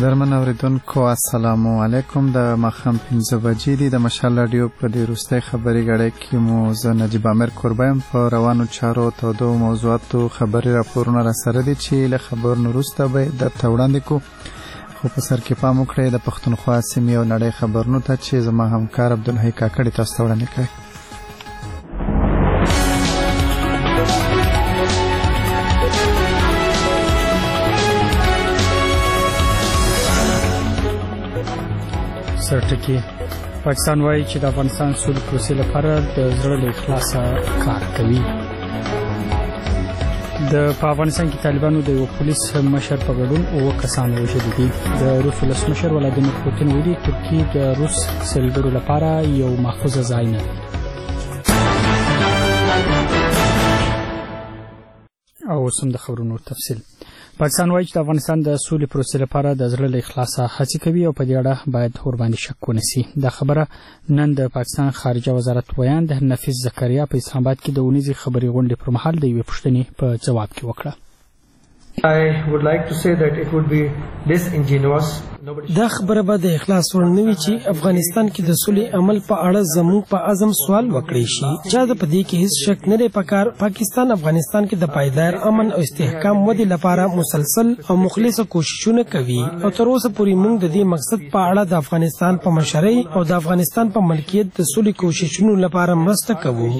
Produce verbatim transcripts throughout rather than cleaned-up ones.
قدرمن اوریدونکو السلام علیکم. د ماښام پنځه بجې دي. د مشال رادیو په دې وروستۍ خبري غړۍ کې مو زه نجیب عامر قربایم په روانو چارو تودو موضوعاتو خبري راپورونه را سره دي چې له خبرونو وروسته به درته وړاندې کوو. خو په سر کې پام وکړئ د پښتونخوا سیمې او نړۍ خبرونو ته چې زما همکار عبدالحی کاکړي تاسو ته وړاندې کوي. سرټکی پاکستان وایي چې د افغانستان سولې پروسې لپاره د زړه له اخلاصه کار کوي. د په افغانستان کې طالبانو د یو پولیس مشر په ګډون اووه کسان وژلي دي. د روس ولسمشر ولادیمیر پوتین ویلي ترکیه د روس سیلګرو لپاره یو محفوظه ځای نه دی. او اوس هم د خبرونو تفصیل. پاکستان وایي چې د افغانستان د سولې پروسې لپاره د زړه له اخلاصه هڅې کوي او په دې اړه باید ورباندې شک ونشي. دا خبره نن د پاکستان خارجه وزارت ویاند نفیس زکریا په اسلام آباد کې د اونیزې خبري غونډې پر مهال د یوې پوښتنې په جواب کې وکړه. I would like to say that it would be disingenuous. دا خبره به د اخلاص وړ نه وي چې افغانستان کې د سولې عمل په اړه زموږ په عزم سوال وکړي شي. چا د پدې کې هیڅ شک نه دی پکار. پاکستان افغانستان کې د پایدار امن او استحکام ودې لپاره مسلسل او مخلصه کوششونه کوي او تر اوسه پورې موږ د دې مقصد په اړه د افغانستان په مشرۍ او د افغانستان په ملکیت د سولې کوششونو لپاره مرسته کوو.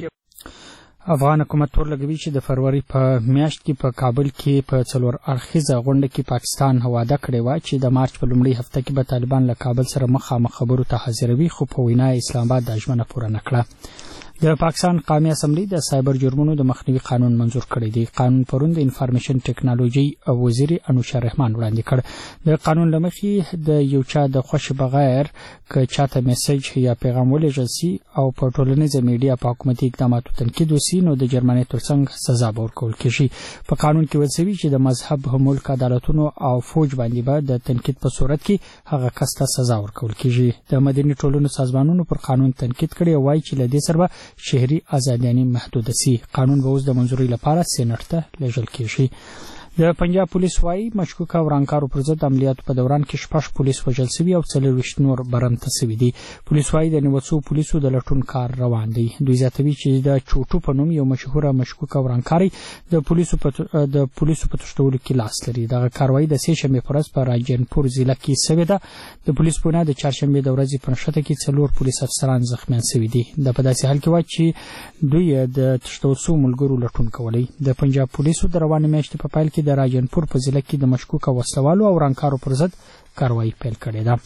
افغان حکومت تور لګوي چې د فروری په میاشت کې په کابل کې په څلور اړخیزه غونډه کې پاکستان وعده کړې و چې د مارچ په لومړۍ هفته کې به طالبان له کابل سره مخامخ خبرو ته حاضروي، خو په وینا اسلام آباد د ژمنه پوره نه کړه. د پاکستان قومي اسمبلی د سایبر جرمونو د مخنیوي قانون منظور کړی دی. قانون پرون د انفارمیشن ټیکنالوژي او وزیر انوشا رحمان وړاندې کړ. د قانون لمخې د یو چا د خوښ بغیر که چاته میسج یا پیغام ولېږل شي او په ټولنیزه میډیا په حکومتي اقداماتو تنقید وشي نو د جرمانې ترڅنګ سزا به ورکول کېږي. په قانون کې ویل شوي چې د مذهب، ملک، عدالتونو او فوج باندې به د تنقید په صورت کې هغه کس ته سزا ورکول کېږي. د مدني ټولنو سازمانونو پر قانون تنقید کړی او وایي چې له دې سره شهري ازادیانې محدوده سي. قانون به اوس د منظوري لپاره سېنات ته لیږل کېږي. د پنجاب پولیس وایي مشکوکه ورانکارو پر ضد عملیاتو په دوران کې شپږ پولیس وژل شوي او څلوېښت نور برمته شوي دي. پولیس وایي د نیول شوو پولیسو د لټون کار روان دی. دوی زیاتوي چې د چوټو په نوم یو مشهوره مشکوکه ورانکاري د پولیسو په د پولیسو په تښتولو کې لاس لري. دغه کاروایی د سې شنبې په ورځ په راجنپور ضلع کې شوې ده. د پولیس په وینا د چهارشنبې د ورځې په نښته کې څلور پولیس افسران زخمیان شوي دي. دا په داسې حال کې وایي چې دوی د تښتول شوو ملګرو لټون کولی. د پنجاب پولیسو د روانې میاشتې په پیل کې د راجنپور په ضلع کې د مشکوکه وسلوالو او ورانکارو پر ضد کاروایی پیل کړې ده.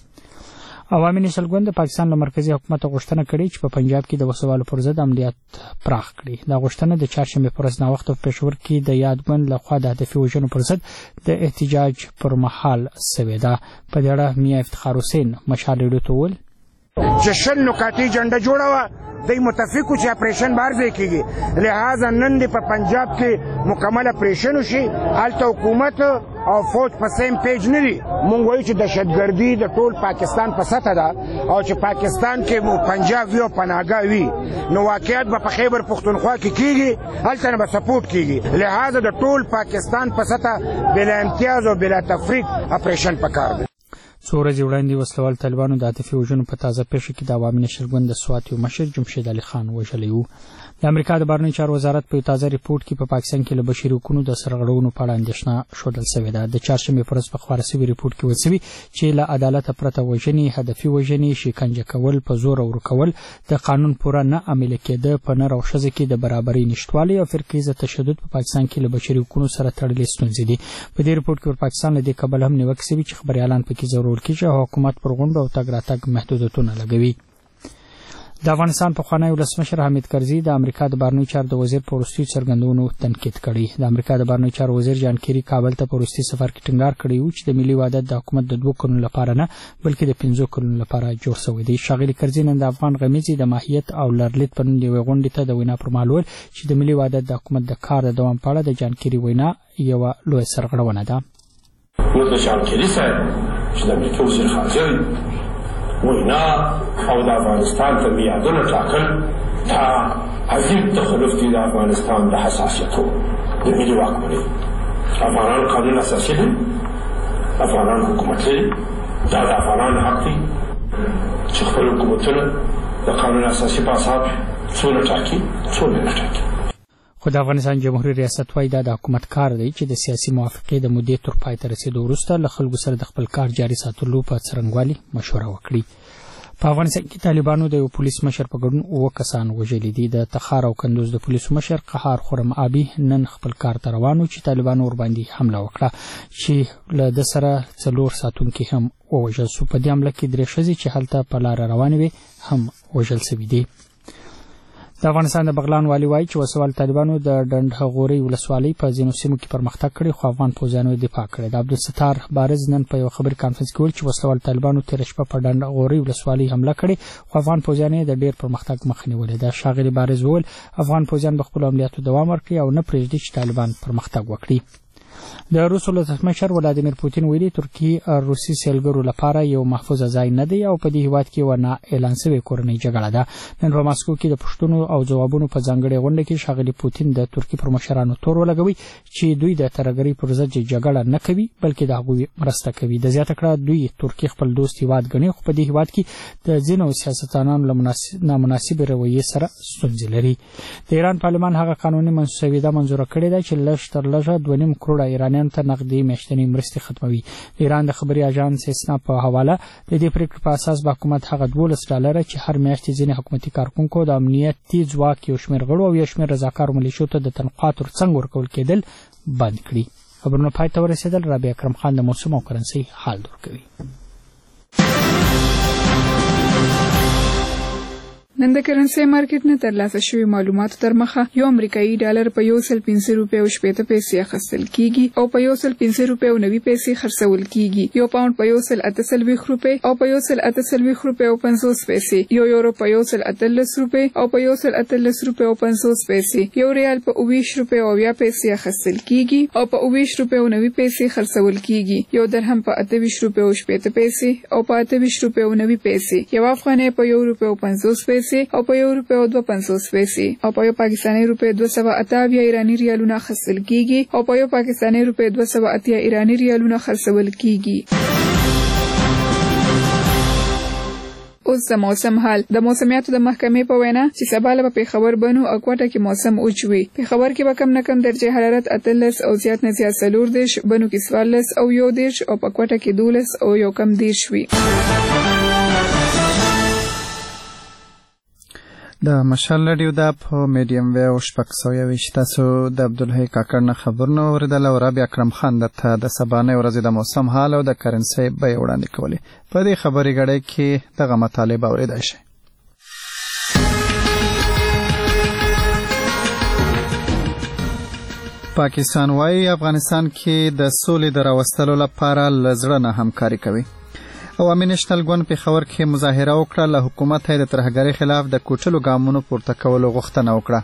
عوامي نېشنل ګوند د پاکستان له مرکزي حکومت غوښتنه کړې چې په پنجاب کې د وسلوالو پر ضد عملیات پراخ کړي. دا غوښتنه د چهارشنبې په ورځ ناوخته په پېښور کې د یاد ګوند لخوا د هدفي وژنو پر ضد د احتجاج پر مهال شوې ده. په دې اړه میاں افتخار حسین مشال ریډیو ته وویل چې شل نکاتي جنډه جوړه وه دی متفقو چې اپریشن بار ځای کېږي، لہذا نن دې په پنجاب کې مکمل اپریشن وشي. هلته حکومت او فوج په سیم پیج نه دي. مونږ وایو چې دهشتګردي د ټول پاکستان په سطحه ده او چې پاکستان کې مو پنجاب وي او پناهګاه وي نو واقعیت به په خیبر پښتونخوا کې کېږي، هلته نه به سپورټ کېږي. لہذا د ټول پاکستان په سطحه بلا امتیاز او بلا تفریق اپریشن پکار دی. څو ورځې وړاندې وسلوال طالبانو د عاطفي وژنو په تازه پیښه کې د عوامي نېشنل ګوند د سوات یو مشر جمشید علي خان وژلی و. د امریکا د بهرنیو چارو وزارت په یو تازه ریپورټ کې په پاکستان کې له بشري حقوقو د سرغړونو په اړه اندېښنه ښودل شوې ده. د چهارشنبې په ورځ په خپاره شوي ریپورټ کې ویل شوي چې له عدالته پرته وژنې، هدفي وژنې، شکنجه کول، په زور او ورکول، د قانون پوره نه عملي کېده، په نر او ښځه کې د برابرۍ نشتوالی او فرقیزه تشدد په پاکستان کې له بشري حقوقو سره تړلې ستونزې دي. په دې ریپورټ کې پر پاکستان له دې کبله هم نیوکې شوي چې خبریالان پکې ځورول کېږي او حکومت پر غونډو او تګ راتګ محدودیتونه لګوي. د افغانستان پخوانی ولسمشر حامد کرزي د امریکا د بهرنیو چارو د وزیر په وروستیو څرګندونو تنقید کړی. د امریکا د بهرنیو چارو وزیر جان کیری کابل ته په وروستي سفر کې ټینګار کړی و چې د ملي وحدت د حکومت د دوه کلونو لپاره نه بلکې د پنځو کلونو لپاره جوړ شوی دی. ښاغلي کرزي نن د افغان غمیزې د ماهیت او لرلید په نوم د یوې غونډې ته د وینا پر مهال وویل چې د ملي وحدت د حکومت د کار د دوام په اړه د جان کیری وینا یوه لویه سرغړونه ده. نو د جان کیری صاحب چې د امریکا وزیر خارجه وینا او د افغانستان ته میعادونه ټاکل دا عظیم تخلف دی د افغانستان د حساسیتو د ملي واکمنۍ. افغانان قانون اساسي دی افغانان حکومت لري، دا د افغانانو حق دی چې خپل حکومتونه د قانون اساسي په اساس څونه ټاکي څونه نه ټاکي. خو د افغانستان جمهوریت ریاست وایي دا د حکومت کار دی چې د سیاسي موافقې د مودې تر پای ته رسېدو وروسته له خلکو سره د خپل کار جاري ساتلو په څرنګوالي مشوره وکړي. په افغانستان کې طالبانو د یو پولیس مشر په ګډون اووه کسان وژلي دي. د تخار او کندوز د پولیسو مشر قهار خرم آبي نن خپل کار ته روان و چې طالبانو ورباندې حمله وکړه چې له ده سره څلور ساتونکي هم ووژل شو. په دې حمله کې درې ښځې چې هلته په لاره روانې وې هم وژل شوي دي. د افغانستان د بغلان والي وایي چې وسوال طالبانو د ډنډغوري ولسوالۍ په ځینو سیمو کې پرمختګ کړی خو افغان پوځیانو یې دفاع کړې. د عبدالستار بارز نن په یو خبري کانفرنس کې وویل چې وسوال طالبانو تېره شپه په ډنډغوري ولسوالۍ حمله کړې خو افغان پوځیانو یې د ډېر پرمختګ مخه نیولې ده. ښاغلي بارز وویل افغان پوځیان به خپلو عملیاتو دوام ورکړي او نه پرېږدي چې طالبان پرمختګ وکړي. د روس ولسمشر ولادیمیر پوتین ویلي ترکیه روسي سیلګرو لپاره یو محفوظ ځای نه دی او په دې هیواد کې ونه اعلان شوې کورنۍ جګړه ده. نن په ماسکو کې د پوښتنو او ځوابونو په ځانګړې غونډه کې ښاغلي پوتین د ترکیې پر مشرانو تور ولګوي چې دوی د ترهګرۍ پر ضد جګړه نه کوي بلکې د هغوی مرسته کوي. د زیاته کړه دوی ترکیه خپل دوست هیواد ګڼي خو په دې هیواد کې د ځینو سیاستوالانو له نامناسبې رویې سره ستونزې لري. د ایران پارلمان هغه قانوني مسوده منظوره کړې ده چې لږ تر لږه دوه نیم کروړه ایرانیانو ته نقدي میاشتنۍ مرستې ختموي. د ایران د خبري اژانس اسنا په حواله د دې پریکړې په اساس به حکومت هغه دولس ډالره چې هر میاشت ځینې حکومتي کارکونکو د امنیتي ځواک یو شمېر غړو او یو شمېر رضاکارو ملیشو ته د تنخوا ترڅنګ ورکول کېدل بند کړي. خبرونه پای ته ورسېدل. رابعه اکرم خان د موسم او کرنسۍ حال دور کوي. نن د کرنسۍ مارکیټ نه ترلاسه شوي معلوماتو تر مخه یو امریکایي ډالر په یو سل پنځه روپۍ او شپېته پیسې اخیستل کیږي او په یو سل پنځه روپۍ او نوي پیسې خرڅول کیږي. یو پاوند په یو سل اته څلوېښت روپۍ او په یو سل اته څلوېښت روپۍ او پنځوس پیسې، یو یورو په یو سل اتلس روپۍ او په یو سل اتلس روپۍ او پنځوس پیسې، یو ریال په اوویشت روپۍ او اویا پیسې اخیستل کیږي او په اوویشت روپۍ او نوي پیسې خرڅول کیږي. یو درهم په اته ویشت روپۍ او شپېته پیسې او په اته ویشت روپۍ او نوي پیسې، یو افغانۍ په یو روپۍ او پنځوس پیسې او په یو روپۍ او دوه پنځوس پیسې او په یو پاکستاني روپۍ دوه سوه اته اویا ایراني ریالونه اخیستل کیږي او په یو پاکستاني روپۍ دوه سوه اتیا ایراني ریالونه خرڅول کیږي. اوس د موسم حال. د موسمیاتو د محکمې په وینا چې سبا له پېښور بنو او کوټه کې موسم اوچ وي. پېښور کې به کم نه کم درجه حرارت اتلس او زیات نه زیات څلور دېرش، بنو کې څوارلس او یو دېرش او په کوټه کې دولس او یو کم دېرش وي. د مشال رادیو دا په میډیم ویو شپږ سوه یوویشت تاسو د عبدالحی کاکړ نه خبرونه واورېدل او رابعه اکرم خان درته د سبانۍ ورځې د موسم حال او د کرنسۍ بیې وړاندې کولې. په دې خبرې غړۍ کې دغه مطالب اورېدای شئ. پاکستان وايي افغانستان کې د سولې د راوستلو لپاره له زړه نه همکاري کوي. عوامي نېشنل ګوند پېښور کې مظاهره وکړه. له حکومت یې د ترهګرۍ خلاف د کوټلو ګامونو پورته کولو غوښتنه وکړه.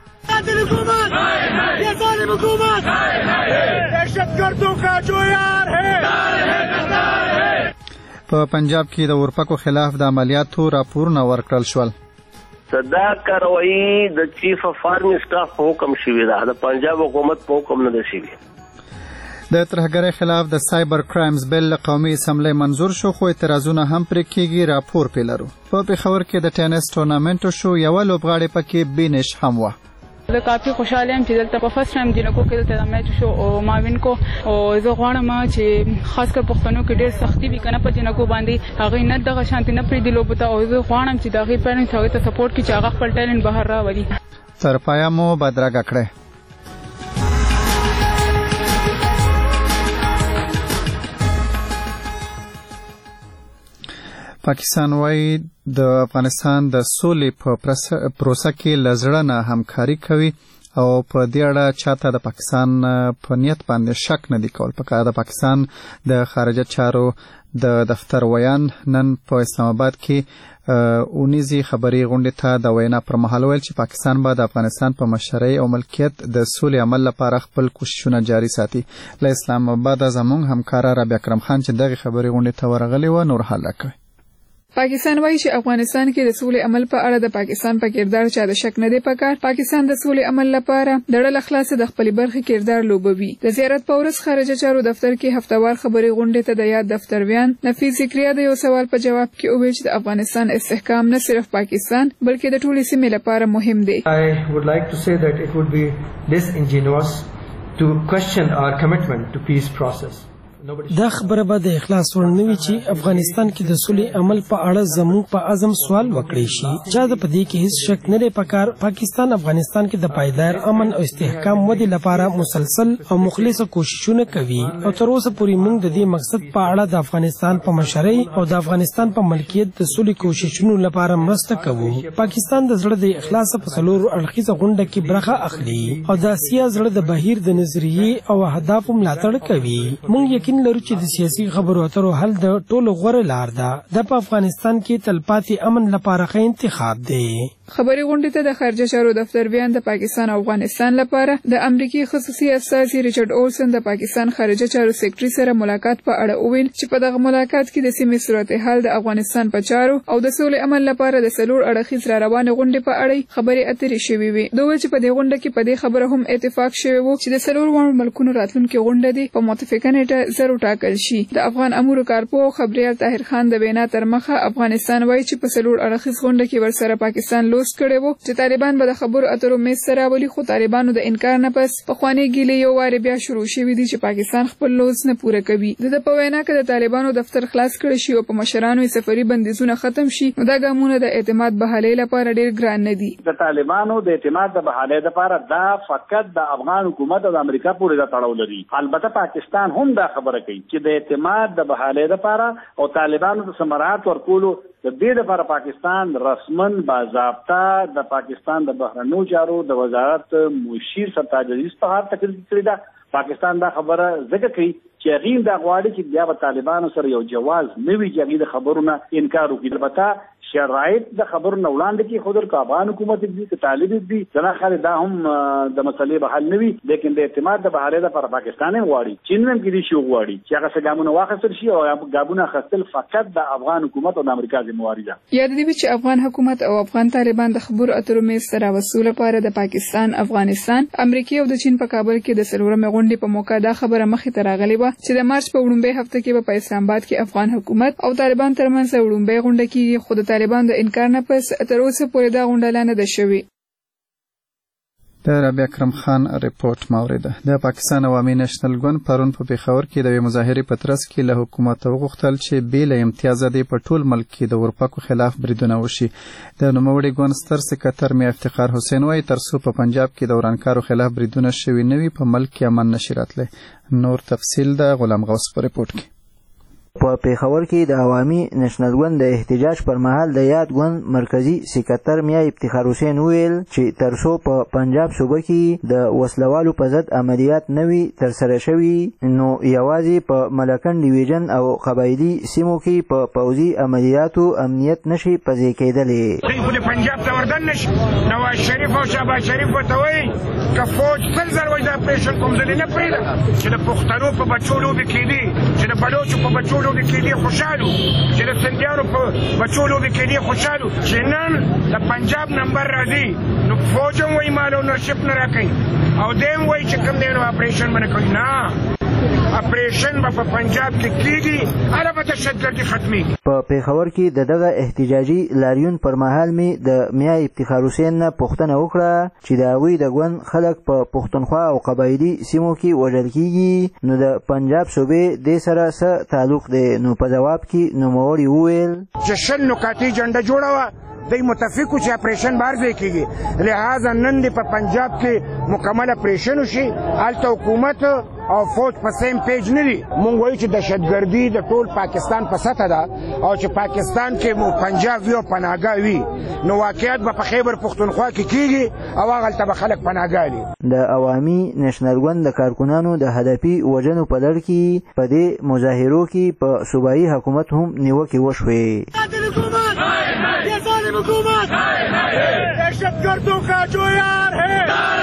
په پنجاب کې د اورپکو خلاف د عملیاتو راپورونه ورکړل شول. دا کاروایی د چیف اف آرمی سټاف په حکم شوې ده، د پنجاب حکومت په حکم نه ده شوې. د ترهګرۍ خلاف د سایبر کرایمز بل قومي اسمبلی منظور شو خو اعتراضونه هم پرې کېږي. راپور پې لرو. په پېښور کې د ټینس ټورنامنټ شو. یوه لوبغاړې پکې بینش هم وه. زه کافي خوشحاله یم چې دلته په فرست ټایم جنکو کې دلته د میچ شو او ما وین کو او زه غواړم چې خاص کر پښتنو کې ډېر سختي وي که نه په جنکو باندې هغوی نه دغه شانتي نه پرېږدي لوبو ته او زه غواړم چې د هغې پیرنټس هغوی ته سپورټ کړي چې هغه خپل ټیلنټ بهر راولي. تر پایه مو بدرګه کړئ. پاکستان وايي د افغانستان د سولې په پروسه کې له زړه نه همکاري کوي او په دې اړه چاته د پاکستان په نیت باندې شک نه دی کول. پکار د پاکستان د خارجه چارو د دفتر ویان نن په اسلام آباد کې اونیزي خبري غونډې ته د وینا پر مهال ویل چې پاکستان به د افغانستان په مشرۍ او ملکیت د سولې عمل لپاره خپل کوششونه جاري ساتي. له اسلام آباد زموږ همکار رابعه اکرم خان چې دغه خبري غونډې ته ورغلی و نور حال راکوي. پاکستان وایي چې افغانستان کې د سولې عمل په اړه د پاکستان په کردار چا د شک نه دی پکار. پاکستان د سولې عمل لپاره د ډله خلاص د خپل برخې کردار لوبوي. د زیارت په ورځ خارجه چارو دفتر کې هفتوار خبري غونډې ته د یاد دفترویان نفیس ذکریا د یو سوال په جواب کې وویل چې د افغانستان استحکام نه صرف پاکستان بلکې د ټولې سیمې لپاره مهم دی. I would like to say that it would be disingenuous to question our commitment to peace process. دا خبره به د اخلاص وړ نه وي چې افغانستان کې د سولې عمل په اړه زموږ په عزم سوال وکړي شي. چا د په دې کې هیڅ شک نه دی پکار. پاکستان افغانستان کې د پایدار امن او استحکام ودې لپاره مسلسل او مخلصه کوششونه کوي او تر اوسه پورې موږ د دې مقصد په اړه د افغانستان په مشرۍ او د افغانستان په ملکیت د سولې کوششونو لپاره مرسته کوو. پاکستان د زړه د اخلاص په څلورو اړخیزه غونډه کې برخه اخلي او د اسیا زړه د بهیر د نظریې او اهدافو ملاتړ کوي. موږ یقین لرو چې د سیاسي خبرو اترو حل د ټولو غوره لار ده. د په افغانستان کې تلپاتې امن لپاره ښه انتخاب دی. خبري غونډې ته د خارجه چارو دفتر بیان د پاکستان او افغانستان لپاره د امریکای خصوصي استازي ریچارډ اولسن د پاکستان خارجه چارو سیکرټري سره ملاقات په اړه وویل چې په دغه ملاقات کې د سیمې صورتحال د افغانستان په چارو او د سولې عمل لپاره د څلور اړخیز را روانې غونډې په اړه خبرې اترې شوې وي. دوی ویل چې په دې غونډه کې په دې خبره هم اتفاق شوی و چې د څلور وړو ملکونو راتلونکي غونډه دی په متفقه نیټه زر ټاکل شي. د افغان امور کارپو خبريال طاهر خان د وینا تر مخه افغانستان وایي چې په څلور اړخیز غونډه کې ورسره پاکستان لوس کړی و چې طالبان به د خبرو اترو میز سره ولي خو طالبانو د انکار نه پس په خواني ګیلې یو واره بیا شروع شوې دي چې پاکستان خپل لوز نه پوره کوي. د په وینا کې د طالبانو دفتر خلاص کړی شي او په مشرانو سفري بندیزونه ختم شي نو دا ګامونه د اعتماد بحالۍ لپاره ډیر ګران نه دي. د طالبانو د اعتماد د بحالۍ لپاره دا فقط د افغان حکومت او د امریکا پورې د تړاو لري. البته پاکستان هم دا خبره کوي چې د اعتماد د بحالۍ لپاره او طالبانو د ثمرات ورکولو د دې لپاره پاکستان رسمن باضابطه د پاکستان د بهرنیو چارو د وزارت مشیر سرتاج عزیز په هر تقریر کړی دا. پاکستان دا خبره ذکر کوي چې هغه دا غواړي چې بیا په طالبانو سره یو جواز نوي چې هغه د خبرونو انکار وکړي. البته شرایط د خبرونو وړاندې کې خود د افغان حکومت دي چې طالب دي ځنه خالي دا هم د مسلې به حل نوي لیکن د اعتماد د بحالۍ لپاره پاکستان هم غواړي چین هم کې دي شو غواړي چې هغه څه ګامونه واخیستل شي او ګامونه خپل فقط د افغان حکومت او د امریکا ذمہواری ده. یاد دی چې افغان حکومت او افغان طالبان د خبرو اترو میز سره وسوله لپاره د پاکستان، افغانستان، امریکا او د چین په کابل کې د څلورمې غونډې په موقع دا خبره مخې ته راغلې و چې د مارچ په وړاندې هفته کې په اسلام آباد کې افغان حکومت او طالبان ترمنځ وړاندې غونډه کې خود طالبان د انکار نه پس تر اوسه پورې دا غونډه نه ده شوې. د ربیع اکرم خان ریپورت مورده. د پاکستان عوامي نېشنل ګوند پرون په پیښور کې د مظاهرې په ترڅ کې له حکومت وغوښتل چې بې له امتیازه دی په ټول ملک کې د اورپکو خلاف بریدونه وشي. د نوموړي ګوند ستر سکرټر میا افتخار حسین وایي تر څو په پنجاب کې د ورانکارو خلاف بریدونه شوي نه وي په ملک کې امن نشي راتلی. نور تفصیل د غلام غوث په ریپورت کې. په پیښور کې د عوامي نېشنل ګوند د احتجاج پر مهال د یاد ګوند مرکزی سکرټر میا افتخار حسین ویل چې تر څو په پنجاب صوبه کې د وسلوالو په ضد عملیات نوي ترسره شوي نو یوازې په ملکن ډیویژن او قبایلي سیمو کې په پوځي عملیاتو امنیت نشي پځې کېدلی. دوی خو د پنجاب ته وردن نشي. نواز شریف او شهباز شریف ورته وایي که فوج سل زره وایي دا اپریشن کوم ځلې نه پرېږده چې د پښتنو په بچو لوبې کېدي چې د بلوچو په بچو لوبې کېدي خوشحالو چې د سندیانو په بچو لوبې کېدي خوشحالو چې نن د پنجاب نمبر راځي نو فوج هم وایي مال اونرشپ نه راکوي او دی هم وایي چې کوم دی نو اپریشن به نه کوي. نه اپریشن به په پنجاب کې کېږي هله به دهشتګردي ختمېږي. په پیښور کې د دغه احتجاجي لاریون پر مهال مې د میا افتخار حسین نه پوښتنه وکړه چې د هغوی د ګوند خلک په پښتونخوا او قبایلي سیمو کې وژل کېږي نو د پنجاب صوبې دې سره څه تعلق دی. نو په جواب کې نوموړي وویل چې شل نکاتي جنډه جوړه وه دی متفقو چې اپریشن بهر ځای کېږي لہذا نن دې په پنجاب کې مکمل اپریشن وشي. هلته حکومت او فوج په سیم پیج نه دي. مونږ وایو چې دهشتګردي د ټول پاکستان په سطحه ده او چې پاکستان کې مو پنجاب وي او پناهګاه وي نو واقعیت به په خیبر پښتونخوا کې کېږي او هغلته به خلک پناهګاه دي. د عوامي نېشنل ګوند د کارکنانو د هدفي وژنو په لړ کې په دې مظاهرو کې په صوبایي حکومت هم نیوکې وشوې. ظالم حکومت دہشت گردوں کا جو یار ہے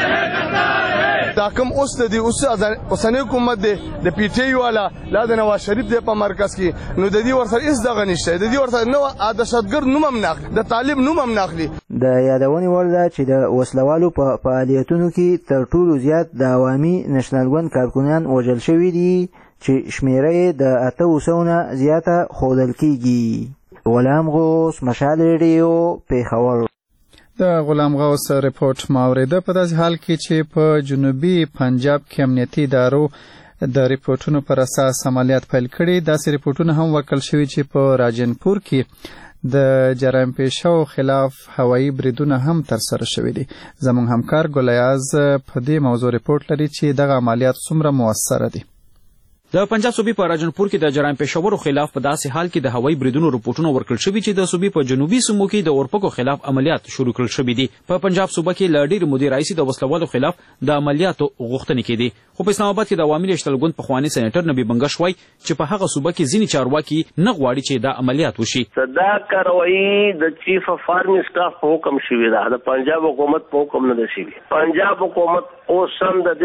دا کوم اوس د دې اوس اوسنی حکومت دی د پی ټی والا لا د نواز شریف دی په مرکز کې نو د دې ورسره هیڅ دغه نشته د دې ورسره نو دهشتګرد نوم هم ناخلي د طالب نوم هم ناخلي. د یادونې وړ ده چې د وسلوالو په فعالیتونو کې تر ټولو زیات د عوامي نشنل ګوند کارکونان وژل شوي دي چې شمیره یې د اته سوو نه زیاته ښودل کیږي. غلام غوث، مشال ریډیو، پیښور. د غلام غوث رپورټ ماوریده په داسې حال کې چې په جنوبي پنجاب کې امنیتي ادارو د ریپورتونو پر اساس عملیات پیل کړي. داسې ریپورتونه هم ورکړل شوي چې په راجنپور کې د جرایم پیشو خلاف هوایي بریدونه هم ترسره شوي دي. زموږ همکار ګلیاز په دې موضوع ریپورت لري چې دغه عملیات څومره موثره دي. د پنجاب صوبې په راجنپور کې د جرایم پیشورو خلاف په داسې حال کې د هوایي بریدونو رپورټونه ورکړل شوي چې د صوبې په جنوبي سیمو کې د اورپکو خلاف عملیات شروع کړل شوي دي. په پنجاب صوبه کې له ډېرې مودې راهیسې د وسلوالو خلاف د عملیاتو غوښتنې کېدې، خو په اسلام آباد کې د عوامي نشنل ګوند پخواني سېنیټر نبي بنګش وایي چې په هغه صوبه کې ځینې چارواکي نه غواړي چې دا عملیات وشي. دا کاروایي د چیف اف آرمی سټاف په حکم شوې ده، د پنجاب حکومت په حکم نه ده شوې. پنجاب حکومت اوس هم د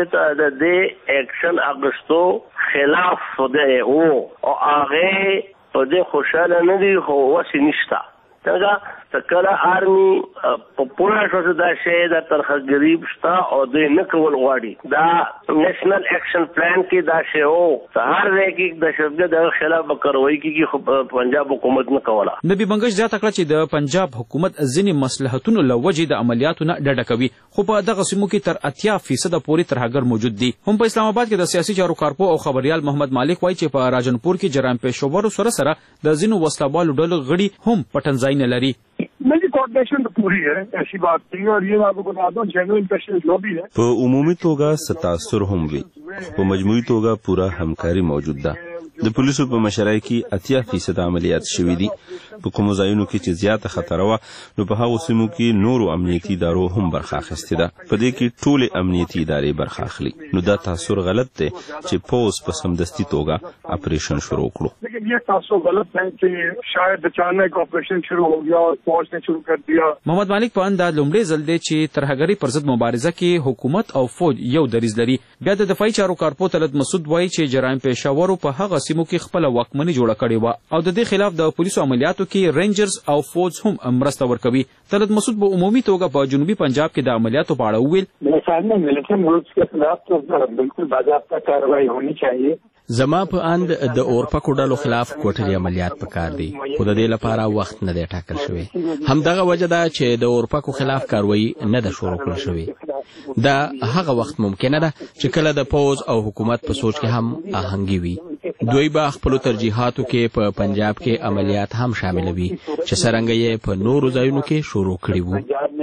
دې اکشن اخیستو خلاف ده او او هغه په دې خوشاله نه دي، خو وسې نشته. څنګه کله آرمی په پوره شوه دا شی د ترخګریب شته او دوی نه کول غواړي. دا نېشنل اکشن پلان کې دا شی او هر ځای کې د دهشتګرد خلاف به کاروایي کېږي، خو پنجاب حکومت نه کوله. نبي بنګش زیاته کړه چې د پنجاب حکومت ځینې مصلحتونو له وجې د عملیاتو نه ډډه کوي، خو په دغه سیمو کې تر اتیا فیصده پورې ترهګر موجود دي. هم په اسلام آباد کې د سیاسي چارو کارپو او خبريال محمد مالک وایي چې په راجنپور کې جرایم پیشورو سره سره د ځینو وسلوالو ډلو غړي هم پټنځای نه لري. میری کوارډینیشن تو پوری ہے، ایسی بات نہیں، اور یہ آپ کو بتا دوں جنرل امپریشن جو بھی ہے په عمومي توګه ستاسر هم وي، په مجموعي توګه پوره همکاري موجود ده. د پولیسو په مشرۍ کې اتیا فیصد عملیات شوي دي. په کومو ځایونو کې چې زیاته خطر وه نو په هغو سیمو کې نورو امنیتي ادارو هم برخه اخیستې ده. په دې کې ټولې امنیتي ادارې برخه اخلي. نو دا تاثر غلط دی چې پوز په سمدستي توګه اپریشن شروع کړو. لیکن یہ تاثر غلط ہے کہ شاید اچانک اپریشن شروع ہو گیا اور فوج نے شروع کر دیا. محمد مالک په انداز لومړی ځل دی چې ترهګرۍ پر ضد مبارزه کې حکومت او فوج یو دریځ لري. بیا د دفاعي چارو کارپو طلعت مسعود وایي چې جرایم پیشورو په هغه سیمو کې خپله واکمني جوړه کړې وه او د دې خلاف د پولیسو عملیاتو کې رینجرز او فوج هم مرسته ورکوي. طلعت مسعود په عمومي توګه په جنوبي پنجاب کې د عملیاتو په اړه وویل میرے خیال میں ملیٹنٹ گروپس کے خلاف تو بالکل باضابطہ کارروائی ہونی چاہیے. زما په اند د اورپکو ډلو خلاف کوټري عملیات پکار دي، خو د دې لپاره وخت نه دی ټاکل شوی. همدغه وجه ده چې د اورپکو خلاف کاروایی نه ده شروع کړل شوې. دا هغه وخت ممکنه ده چې کله د پوز او حکومت په سوچ کې هم آهنګي وي. دوی به خپلو ترجیحاتو کې په پنجاب کې عملیات هم شاملوي چې څرنګه یې په نورو ځایونو کې شروع کړي وو.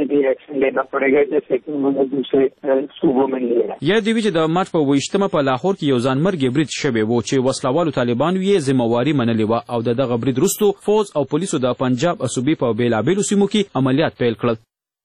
یا دی چې د مارچ په ویشتمه په لاهور کې یو ځانمرګي برید شوی و چې وسلوالو طالبانو یې ذمہواري منلې وه او د دغه برید وروسته فوز او پولیسو د پنجاب صوبې په بېلابېلو سیمو کې عملیات پیل کړل.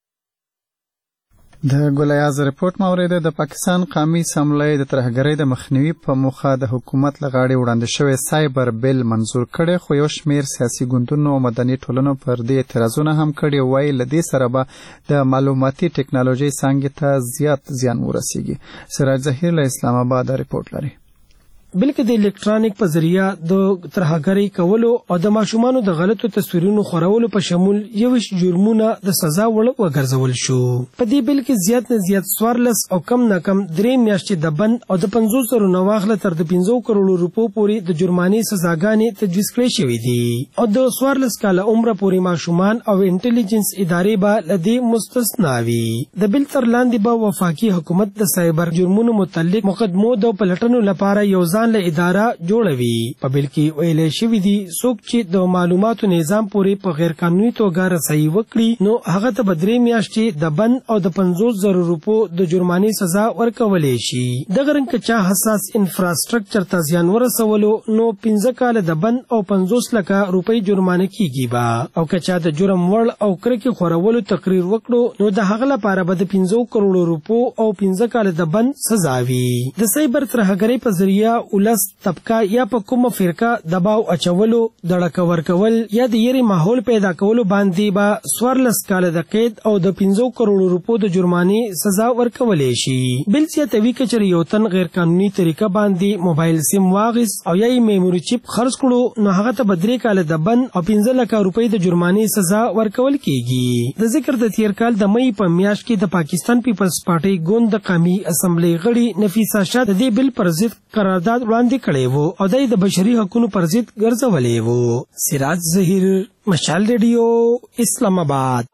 د ګلیاز رپورټ مورید د پاکستان قومي اسمبلی د ترهګرۍ د مخنیوي په موخه د حکومت له غاړې وړاندې شوی سایبر بیل منظور کړی، خو یو شمیر سیاسي ګوندونو او مدني ټولنو پر دې اعتراضونه هم کړي. وایي له دې سره به د معلوماتي ټکنالوژۍ څانګې ته زیات زیان ورسیږي. سراج ظهیر له اسلام آباد رپورټ لري. بلکې د الکترونیک په ذریعہ د ترهګرۍ کولو او د ماشومانو د غلطو تصویرونو خورولو په شمول یوش جرمونه د سزا وړ وګرځول شو. په دې بل کې زیات نه زیات څوارلس او کم نه کم درې میاشتې د بند او د پنځوس زرو نه واخله تر د پنځو کروړو روپو پورې د جرمانې سزاګانې تجویز کړې شوې دي او د څوارلس کاله عمره پورې ماشومان او انټيليجنس ادارې به له دې مستثنا وي. د بل تر لاندې به وفاقي حکومت د سایبر جرمونو متعلق مقدمو د پلټنو لپاره یو ځان له اداره جوړوي. په بل کې ویل شوی دي څوک چې د معلوماتو نظام پورې په غیر قانوني توګه رسایي وکړي نو هغه ته به درې میاشتې د بند او د پنځوس زرو روپو د جرمانې سزا ورکولی شي. دغه رنګ که چا حساس انفراسټرکچر ته زیان ورسولو نو پنځه کاله د بند او پنځوس لکه روپۍ جرمانه کیږي به او که چا د جرم وړ او کرکې خورولو تقریر وکړو نو د هغه لپاره به د پنځو کروړو روپو او پنځه کاله د بند سزا وي. د سایبر ترهګرۍ په ذریعہ ولس طبقه یا په کومه فرقه دباو اچولو دړک ورکول یا د یری ماحول پیدا کولو باندې به سوارلس کال د قید او د پنځو کروڑو روپو د جرمانې سزا ورکولې شي. بل زیاتوي که چېرې یو تن غیر قانوني طریقه باندې موبایل سیم واغیست او یا یې میموري چیپ خرڅ کړو نو هغه ته به درې کاله د بند او پنځه لکه روپۍ د جرمانې سزا ورکول کیږي. د ذکر د تیر کال د مئی په میاشت کې د پاکستان پیپلز پارټۍ ګوند د قومي اسمبلی غړي نفیسه شاه د دې بل پر ضد قرارداد وړاندې کړی و او د د بشري حقوقو پر ضد ګرځولې و. سراج ظهیر، مشال ریډیو، اسلام آباد.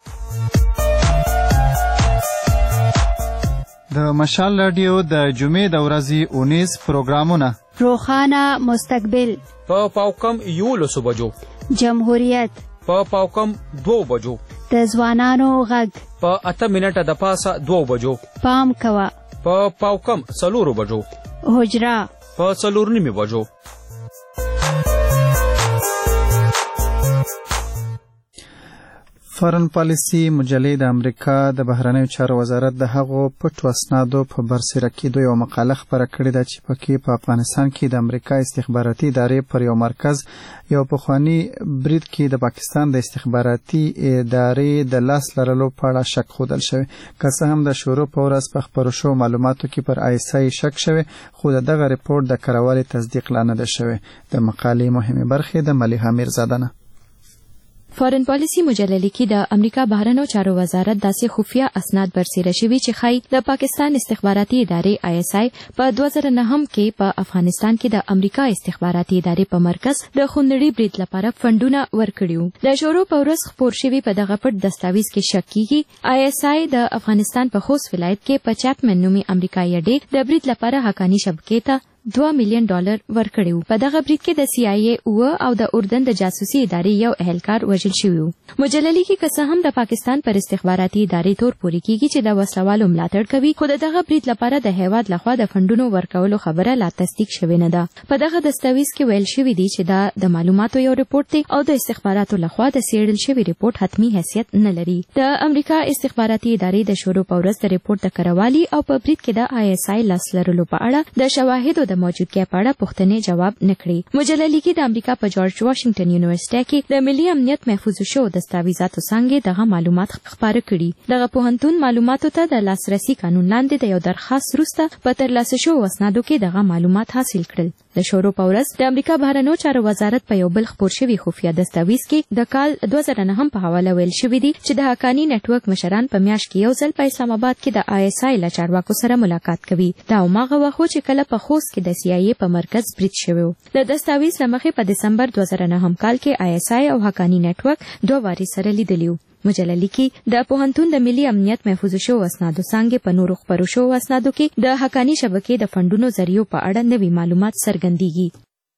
د مشال رادیو د جمعې د ورځې اونیز پروګرامونه: روخانه مستقبل په پاوکم یولسو بجو، جمهوریت په پاوکم دو بجو، د ځوانانو غږ په اته منټه د پاسه دو بجو، پام کوه په پاوکم څلورو بجو، حجره په څلور نیمې بجو. فارن پالیسي مجلې د امریکا د بهرنیو چارو وزارت د هغو پټو اسنادو په برسېره کېدو یوه مقاله خپره کړې ده چې پکې په افغانستان کې د امریکا استخباراتي ادارې پر یو مرکز یو پخواني برید کې د پاکستان د استخباراتي ادارې د لاس لرلو په اړه شک ښودل شوی. که څه هم د شروع په ورځ په خپرو شوو معلوماتو کې پر آی اس آی شک شوی، خو د دغه ریپورټ د کروالي تصدیق لا نه ده شوی. د مقالې مهمې برخې د ملیحه میرزاده نه. فارن پالیسي مجله لیکي د امریکا بهرنیو چارو وزارت داسې خفیه اسناد برسېره شوي چې ښایي د پاکستان استخباراتي ادارې آی اس آی په دوه زره نهم کې په افغانستان کې د امریکا استخباراتي ادارې په مرکز د خونړي برید لپاره فنډونه ورکړي وو. د شروع په ورځ خپور شوي په دغه پټ دستاویز کې شک کیږي آی اس آی د افغانستان په خوست ولایت کې په چاپمن نومي امریکایي اډې د برید لپاره حقاني شبکې ته دوه میلیون ډالر ورکړي وو. په دغه برید کې د سی آی ای او د اردن د جاسوسي ادارې یو اهلکار وژل شوی وو. مجله لیکي که څه هم د پاکستان پر استخباراتي ادارې تور پورې کیږي چې د وسلوالو ملاتړ کوي، خو د دغه برید لپاره د هیواد لخوا د فنډونو ورکولو خبره لا تصدیق شوې نه ده. په دغه دستاویز کې ویل شوي دي چې دا د معلوماتو یو ریپورټ دی او د استخباراتو لخوا د څېړل شوي ریپورټ حتمی حیثیت نه لري. د امریکا استخباراتي ادارې د شروع په ورځ د ریپورټ د کروالي او په برید کې د آی اس آی لاس لرلو په اړه د شواهدو د موجودګۍ په اړه پوښتنې جواب نکړي. مجله لیکي د امریکا په جورج واشنگټن یونیورسيټي کې د ملي امنیت محفوظ شو دستاویزاتو څنګه دغه معلومات خپاره کړي. دغه پوهنتون معلوماتو ته د لاسرسي قانون لاندې د یو درخواست وروسته په ترلاسه شوو اسنادو کې دغه معلومات حاصل کړل. د شروع په ورځ د امریکا بهرنیو چارو وزارت په یو بل خپور شوي خفیه دستاویز کې د کال دوه زره نهم په حواله ویل شوي دي چې د حقاني نټورک مشران په میاشت کې یو ځل په اسلام آباد کې د آی اس آی له چارواکو سره ملاقات کوي. دا هماغه وخت چې کله په خوست کې د سی آی ای په مرکز برید شوی و. د دستاویز له مخې په دسمبر دوه زره نهم کال کې آی اس آی او حقاني نټورک دوه واري سره لیدلی و. مجله لیکي د پوهنتون د ملي امنیت محفوظ شو اسنادو څنګه په نورو خبرو شو اسنادو کې د حقاني شبکې د فنډونو ذریعو په اړه نوي معلومات څرګندېږي.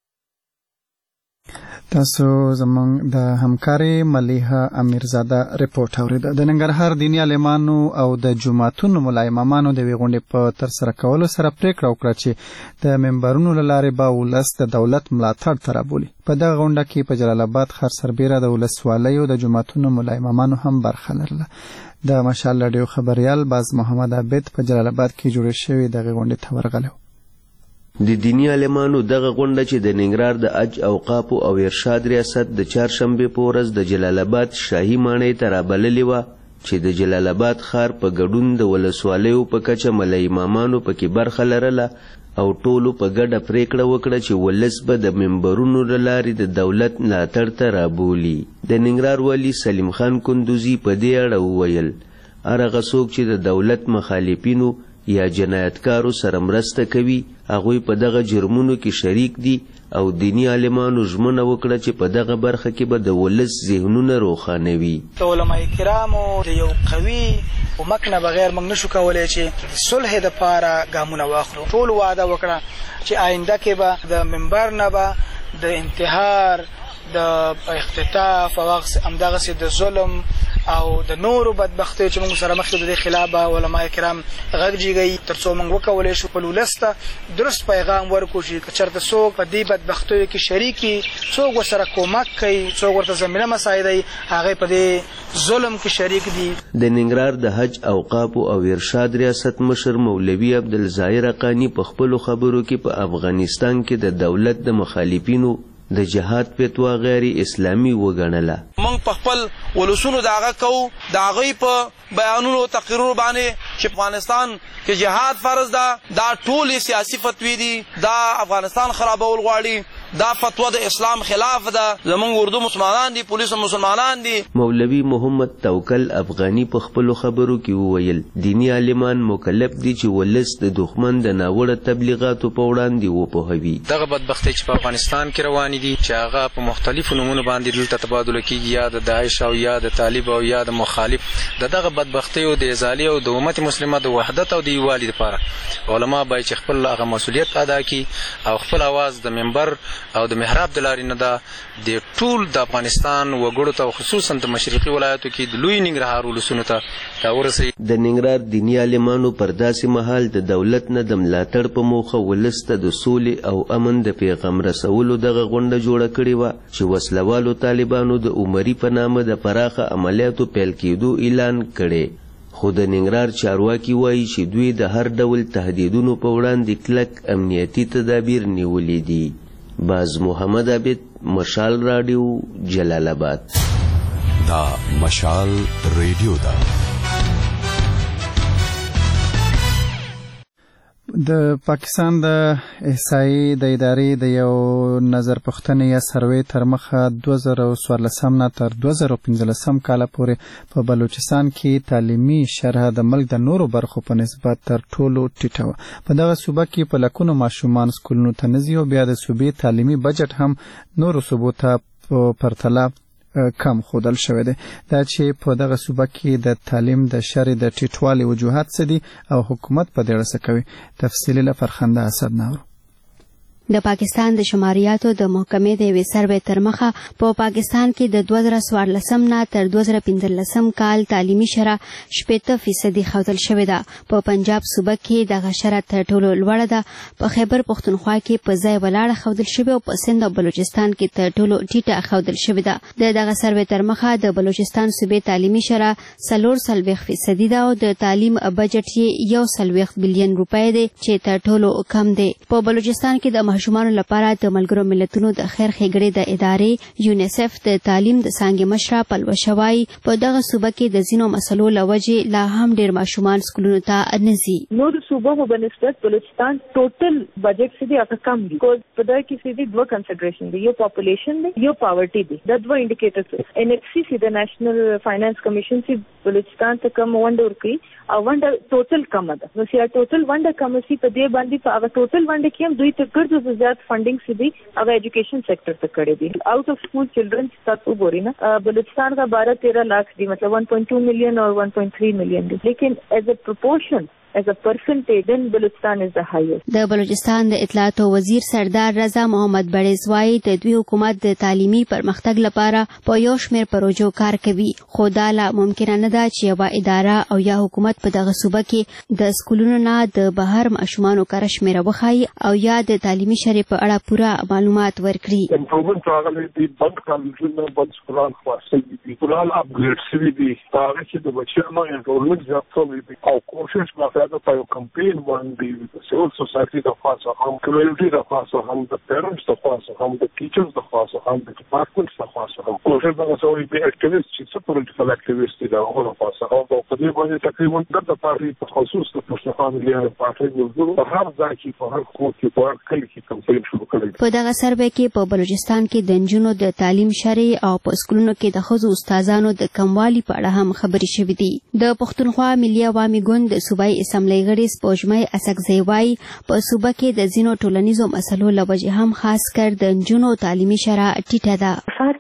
تاسو زموږ د همکاري ملیحه امیرزاده ریپورت اوریده. د ننګرهار دیني عالمانو او د جماعتونو ملا امامانو د یوې غونډې په ترسره کولو سره پریکړه وکړه چې د منبرونو له لارې به ولس د دولت ملاتړ ته رابولي. په دغه غونډه کې په جلال آباد ښار سربیره د ولسوالیو د جماعتونو ملا امامانو هم برخه لرله. د مشال رادیو خبریال باز محمد عابد په جلال آباد کې جوړې شوې دغه غونډې ته ورغلی. د دینی عالمانو دغه غونډه چې د ننګرهار د اج اوقافو او ارشاد ریاست د چهارشنبې په ورځ د جلال آباد شاهي ماڼۍ ته رابللې وه چې د جلال آباد ښار په ګډون د ولسوالیو په کچه ملا امامانو پکې برخه لرله او ټولو په ګډه پریکړه وکړه چې ولس به د منبرونو له لارې د دولت ملاتړ ته رابولي. د ننګرهار والي سلیم خان کندوزي په دې اړه وویل هر هغه څوک چې د دولت مخالفینو یا جنایتکارو سره مرسته کوي هغوی په دغه جرمونو کې شریک دي او دینی عالمانو ژمنه وکړه چې په دغه برخه کې به د ولس ذهنونه روښانوي. د علماء کرامو د یو قوي کومک نه بغیر موږ نشو کولی چې صلح دپاره ګامونه واخلو. ټول وعده وکړه چې آینده کې به د منبر نه به د انتحار، د اختطاف او همدغسې د ظلم او د نورو بدبختیو چې موږ سره مخ د دې خلاف علماء کرام غږ جیږي ترڅو موږ وکولای شو په ولسته درست پیغام ورکړو چې چېرته څوک په دې بدبختیو کې شریکي څوک ورسره کومک کوي څوک ورته زمینه مساعدوي هغه په دې ظلم کې شریک دي. د ننګرهار د حج اوقاف او ارشاد ریاست مشر مولوي عبدالظاهر حقانی په خپلو خبرو کې په افغانستان کې د دولت د مخالفینو د جهاد فتوا غیر اسلامي وګڼله. موږ په خپل ولسونو د هغه کوو د هغوی په بیانونو او تقریرونو باندې چې افغانستان کې جهاد فرض ده، دا ټولې سیاسي فتوی دي، دا افغانستان خرابول غواړي، دا فتوا د اسلام خلاف ده. زمونږ اردو مسلمانان دي، پولیس مسلمانان دي. مولوي محمد توکل افغانی په خپلو خبرو کې وویل دینی عالمان مکلف دي چې ولس د دښمن د ناوړه تبلیغاتو په وړاندې وپوهوي. دغه بدبختۍ چې په افغانستان کې روانې دي چې هغه په مختلفو نومونو باندې دلته تبادله کېږي، یا د داعش او یا د طالب او یا د مخالف، د دغه بدبختیو د ازالې او د امت مسلمه د وحدت او د یووالي لپاره علما باید چې خپل هغه مسؤلیت ادا کړي او خپل اواز د منبر او د محراب د لارې نه ده د ټول د افغانستان وګړو ته خصوصا د مشرقي ولایتو کې د لوی ننګرهار ولسونو ته راورسوي. د ننګرهار دیني عالمانو پر داسې مهال د دولت نه د ملاتړ په موخه ولس ته د سولې او امن د پیغام رسولو دغه غونډه جوړه کړې وه چې وسلوالو طالبانو د عمري په نامه د پراخه عملیاتو پیل کېدو اعلان کړی. خو د ننګرهار چارواکي وایي چې دوی د هر ډول تهدیدونو په وړاندې کلک امنیتي تدابیر نیولي دي. باز محمد عابد، مشال رادیو، جلال آباد. دا مشال ریډیو ده. د پاکستان د احصایې د ادارې د یو نظر پوښتنې یا سروې تر مخه دوه زره څوارلسم نه تر دوه زره پنځلسم کاله پورې په بلوچستان کې تعلیمي شرح د ملک د نورو برخو په نسبت تر ټولو ټیټه وه. په دغه صوبه کې په لکونو ماشومان سکولونو ته نه ځي او بیا د صوبې تعلیمي بجټ هم نورو صوبو ته په پرتله کم ښودل شوی دی. دا چې په دغه صوبه کې د تعلیم د شرې د ټیټوالي وجوهات څه دي او حکومت په دې اړه څه کوي، تفصیلي له فرخنده اسد ناورو. د پاکستان د شماریاتو د محکمې د یوې سروې تر مخه په پاکستان کې د دوه زره څوارلسم نه تر دوه زره پنځلسم کال تعلیمي شرح شپېته فیصدي ښودل شوې ده. په پنجاب صوبه کې دغه شرح تر ټولو لوړه ده. په خیبر پښتونخوا کې په ځای ولاړه ښودل شوې او په سند او بلوچستان کې تر ټولو ټیټه ښودل شوې ده. د دغه سروې تر مخه د بلوچستان صوبې تعلیمي شرح څلور څلوېښت فیصدي ده او د تعلیم بجټ یې یو څلوېښت بلیون روپۍ دی چې تر ټولو کم دی. په بلوچستان کې د ماشومانو لپاره د ملګرو ملتونو د خیر ښېګړې د ادارې یونیسف د تعلیم د څانګې مشره پلوشه وایي په دغه صوبه کې د ځینو مسلو له وجې لا هم ډېر ماشومان سکولونو ته نه ځي. نورو صوبو په بنسبت بلوچستان ټوټل بجټ چې دی هغه کم دی. کوز په دغه کې چې دی دوه کنسیډریشن دی، یو پاپولیشن دی، یو پاورټي دی. دا دوه انډیکیټرز دي. ان ایف سی چې د نېشنل فاینانس کمیشن چې بلوچستان ته کم ونډه ورکوي او ونډه ټوټل کم ده. نو چې ټوټل ونډه کم شي په دې باندې په هغه ټوټل ونډه کې هم دوی ته ګرځو زیات فنډینګ سے بھی اب ایجوکیشن سیکٹر تک کڑے دی. آؤٹ آف اسکول چلڈرن تک وہ بوری نا بلوچستان کا بارہ تیرہ لاکھ دی، مطلب ون پوائنٹ ٹو ملین اور ون پوائنٹ تھری ملین دی. لیکن ایز اے پروپورشن as a percentage then Balochistan is the highest. د بلوچستان د اطلاعات وزیر سردار رضا محمد بړیز وایي د دوی حکومت د تعلیمي پرمختګ لپاره په یو شمېر پروژو کار کوي، خو دا لا ممکنه نه ده چې یوه اداره او یا حکومت په دغه صوبه کې د سکولونو نه د بهر ماشومانو کره شمېره وښایي او یا د تعلیمي شرې په اړه پوره معلومات ورکړي. امپرومنټ راغلی دی، بند کالجونه بند سکولان خلاص شوي دي، سکولان اپګریډ شوي دي، په هغه کې د بچیانو انرولمنټ زیات شوی دی او کوشش باید په یو کمپین باندې د سیول سوسایټي د خوا څخه هم کمیونټي د خوا څخه هم د پیرنټس د خوا څخه هم د ټیچرز د خوا څخه هم د ډپارټمنټس د خوا څخه هم کوشش دغه شوی دی. اکټیویسټ چې څه پولیټیکل اکټیویسټ دي د هغو له خوا څخه او په دې باندې تقریبا د پارټۍ په خصوص د پښتونخوا ملي پارټۍ ملګرو په هر ځای کې په هر کور کې په هر کلي کې کمپین شروع کړی. په دغه سروې کې په بلوچستان کې د نجونو د تعلیم شرې او په سکولونو کې د ښځو استادانو د کموالي په اړه هم خبرې شوې دي. د پښتونخوا ملي عوامي ګوند د صوبایي اسمبلی غړي سپوږمۍ اسکزی وایي په صوبه کې د ځینو ټولنیزو مسلو له وجې هم خاص کر د نجونو تعلیمي شرح ټیټه ده. ښار کې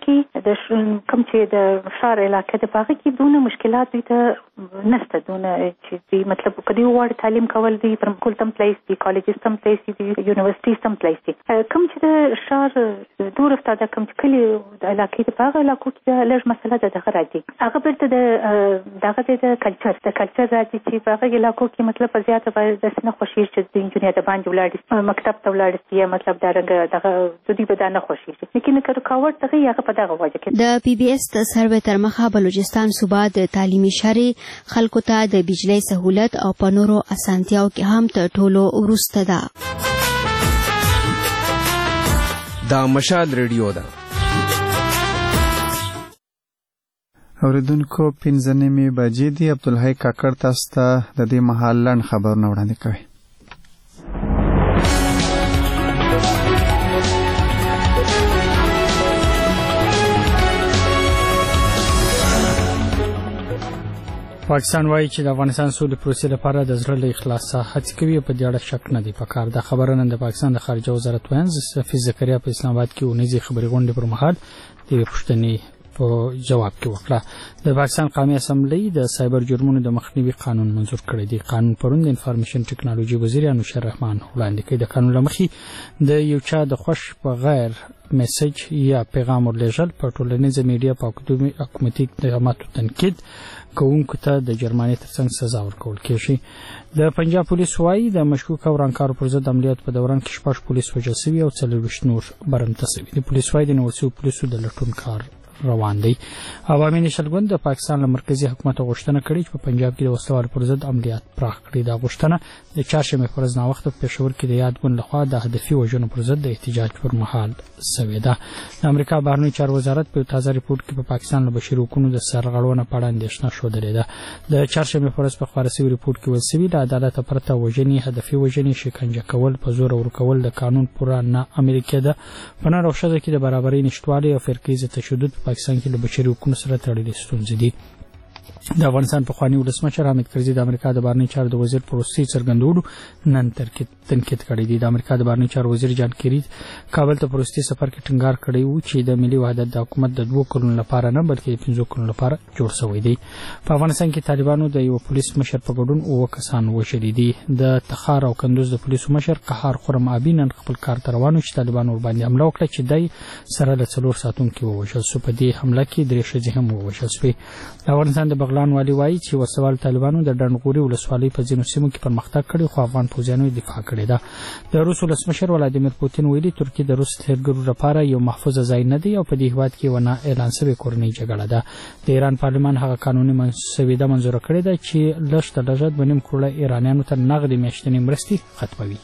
د کوم چې د ښار علاقې د باغ کې دونه مشکلات دي ته نشته دونه چې دی مطلب کدی وړ تعلیم کول دي پر کول تم پلیس دي کالجز تم پلیس دي یونیورسيټیز تم پلیس دي کوم چې د ښار دور افتا د کوم کلی د علاقې د باغ علاقو کې لږ مسله ده دغه راځي هغه برته د دغه د کلچر د کلچر راځي چې باغ علاقو کې مطلب زیاته باید د سینه خوشی چې د انجینر د باندې ولاړ مکتب ته ولاړ شي مطلب دا رنګ دغه د دې بدانه خوشی شي لیکن که رکاوټ دغه هغه په دغه وجه کې د پی بي اس د سروې تر مخه بلوچستان صوبا د تعلیمي شارې خلکو ته د بجلی سہولت او په نورو اسانتیاو کې هم تر ټولو وروسته ده. دا مشال ریډیو ده. اوریدونکو پنځه نیمې بجې دي. عبدالحی کاکړ تاسو ته د دې مهال لنډ خبرونه وړاندې کوي. پاکستان وایي چې د افغانستان سولې پروسې لپاره د زړه له اخلاصه هڅې کوي په دې اړه شک نه دی پکار. دا خبره نن د پاکستان د خارجه وزارت وینز حفیظ زکریا په اسلام آباد کې ونیزي خبري غونډې پر مهال د پښتني په جواب کې وکړه. د پاکستان قومي اسمبلی د سایبر جرمونو د مخنیوي قانون منظور کړی دی. قانون پرون د انفارمیشن ټیکنالوژي وزیر انوشیر رحمان وړاندې کړ. د قانون لمخې د یو چا د خوش په غیر میسج یا پیغام ورلېږل په ټولنیزه میډیا په حکومتي اقداماتو تنقید کوونکو ته د جرمانې ترڅنګ سزا ورکول کېږي. د پنجاب پولیس وایي د مشکوک او رانکارو پر ضد عملیات په دوران کې شپږ پولیس وژل شوي او څلوېښت نور برمته شوي. د پولیس وایي د نیول شویو پولیسو د لټون کار روان دی. عوامي نېشنل ګوند د پاکستان له مرکزي حکومت غوښتنه کړې چې په پنجاب کې د وسلوالو پر ضد عملیات پراخ کړي. دا غوښتنه د چهارشنبې په ورځ ناوخته په پېښور کې د یاد ګوند لخوا د هدفي وژنو پر ضد د احتجاج پر مهال شوې ده. د امریکا بهرنیو چارو وزارت په تازه ریپورت کې په پاکستان له بشري حقوقو د سرغړونې په اړه اندېښنه ښودلې ده. د چهارشنبې په ورځ په خپاره شوي ریپورت کې ویل شوي له عدالته پرته وژنې، هدفي وژنې، شکنجه کول، په زور ورکول د قانون پوره نه عملي کېده. په نر او ښځه کې د برابرۍ نشتوالی او فرقیز تشدد په پاکستان کې له بشري حقوقو سره تړلې ستونزې دي. د افغانستان پخوانی ولسمشر حامد کرزي د امریکا د بهرنیو چارو د وزیر پر وروستي څرګندولو نن تنقید کړی دی. د امریکا د بهرنیو چارو وزیر جان کیری کابل ته پر وروستي سفر کې ټینګار کړی و چې د ملي وحدت د حکومت د دوه کلونو لپاره نه بلکې د پنځو کلونو لپاره جوړ شوی دی. په افغانستان کې طالبانو د یو پولیس مشر په ګډون اووه کسان وژلي دي. د تخار او کندوز د پولیسو مشر قهار خرم ابي نن خپل کار ته روان و چې طالبانو ورباندې حمله وکړه چې دی سره له څلور ساعتونو کې ووژل شو. په دې حمله کې درې ښځې هم ووژل شوې. د افغانستان د بغلان والي وایي چې وسوال طالبانو د ډنډغوري ولسوالۍ په ځینو سیمو کې پرمختګ کړی خو افغان پوځیانو دفاع کړې ده. د روس ولسمشر ولادیمیر پوتین ویلي ترکیه د روس ترګرو لپاره یو محفوظ ځای نه دی او په دې هیواد کې ونه اعلان شوې کورنۍ جګړه ده. د ایران پارلمان هغه قانوني مسوده منظوره کړې ده چې لږ تر لږه دوه نیم کروړه ایرانیانو ته نغدي میاشتنۍ مرستې ختموي.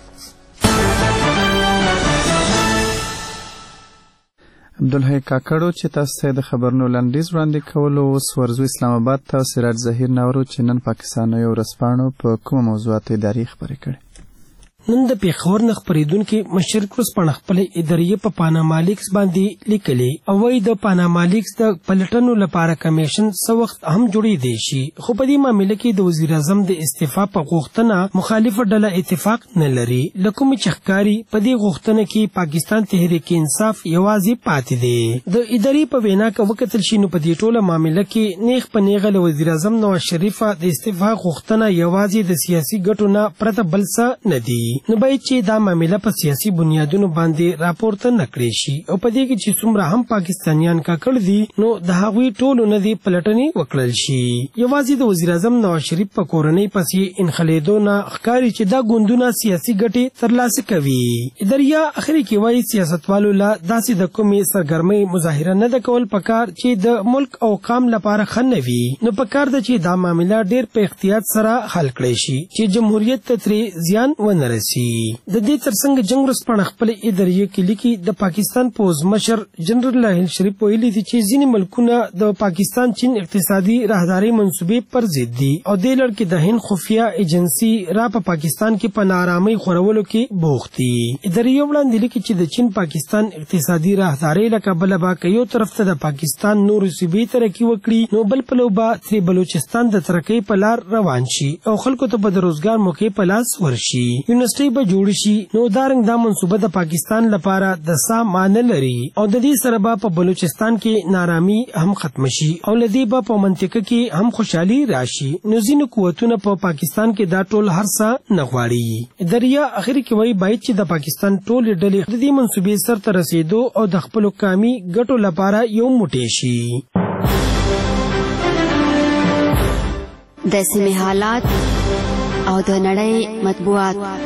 عبدالحی کاکړو چې تاسو ته د خبرونو لنډیز وړاندې کولو اوس ورزو اسلام آباد ته سراج ظهیر ناورو چې نن پاکستاني ورځپاڼو په کومه موضوعاتو اداري خبرې کړې. نن د پیښور نه خپرېدونکې مشرق ورځپاڼه خپلې ادارې په پاناما لیکس باندې لیکلې او وایي د پاناما لیکس د پلټنو لپاره کمیشن څه وخت هم جوړېدی شي خو په دې معامله کې د وزیر اعظم د استعفا په غوښتنه مخالفه ډله اتفاق نه لري. له کومې چې ښکاري په دې غوښتنه کې پاکستان تحریک انصاف یوازې پاتې دی. د ادارې په وینا که وکتل شي نو په دې ټوله معامله کې نیغ په نیغه له وزیر اعظم نواز شریف د استعفا غوښتنه یوازې د سیاسي ګټو نه پرته بل څه نه دی. نو باید چې دا معامله په سیاسي بنیادونو باندې راپورته نه کړې شي او په دې کې چې څومره هم پاکستانیان کاکړ دي نو د هغوی ټولو نه دې پلټنې وکړل شي. یوازې د وزیر اعظم نواز شریف په کورنۍ پسې انخلیدو نه ښکاري چې دا ګوندونه سیاسي ګټې ترلاسه کوي. اداریا اخري کې وایي سیاستوالو له داسې د کومې سرګرمۍ مظاهره نه ده کول پکار چې د ملک او قام لپاره ښه نه وي. نو پکار ده چې دا معامله ډېر په احتیاط سره حل کړی شي چې جمهوریت ته ترې زیان ونه رسي. د دې ترڅنګ جنگ ورځپاڼه خپل ادارې کې لیکي د پاکستان پوز مشر جنرال راحیل شریف ویلي دي چې ځینې ملکونه د پاکستان چین اقتصادي راهداري منصوبې پر ضد دي او دې لړ کې د هند خفیه ایجنسی را په پا پاکستان کې په نارامۍ خورولو کې بوخت دي. ادارې وړاندې لیکي چې د چین پاکستان اقتصادي راهداري له کبله به که یو طرف ته د پاکستان نور صوبې ترقي وکړي نو بل پلو به ترې بلوچستان د ترقۍ په لار روان شي او خلکو ته به د روزګار موقع په لاس ورشي. یونس یونیورسيټي به جوړ شي نو دارنګ دا منصوبه د پاکستان لپاره د سا معنی لري او د دې سره به په بلوچستان کې نارامي هم ختم شي او لدی به په منطقه کې هم خوشحالي راشي. نو ځینې قوتونه په پاکستان کې دا ټول هر څه نه غواړي. دریا اخر کې وایي باید چې د پاکستان ټول ډلې د دې منصوبې سر ته رسیدو او د خپل قومي ګټو لپاره یو موټی شي. د سیمې حالات او د نړۍ مطبوعات.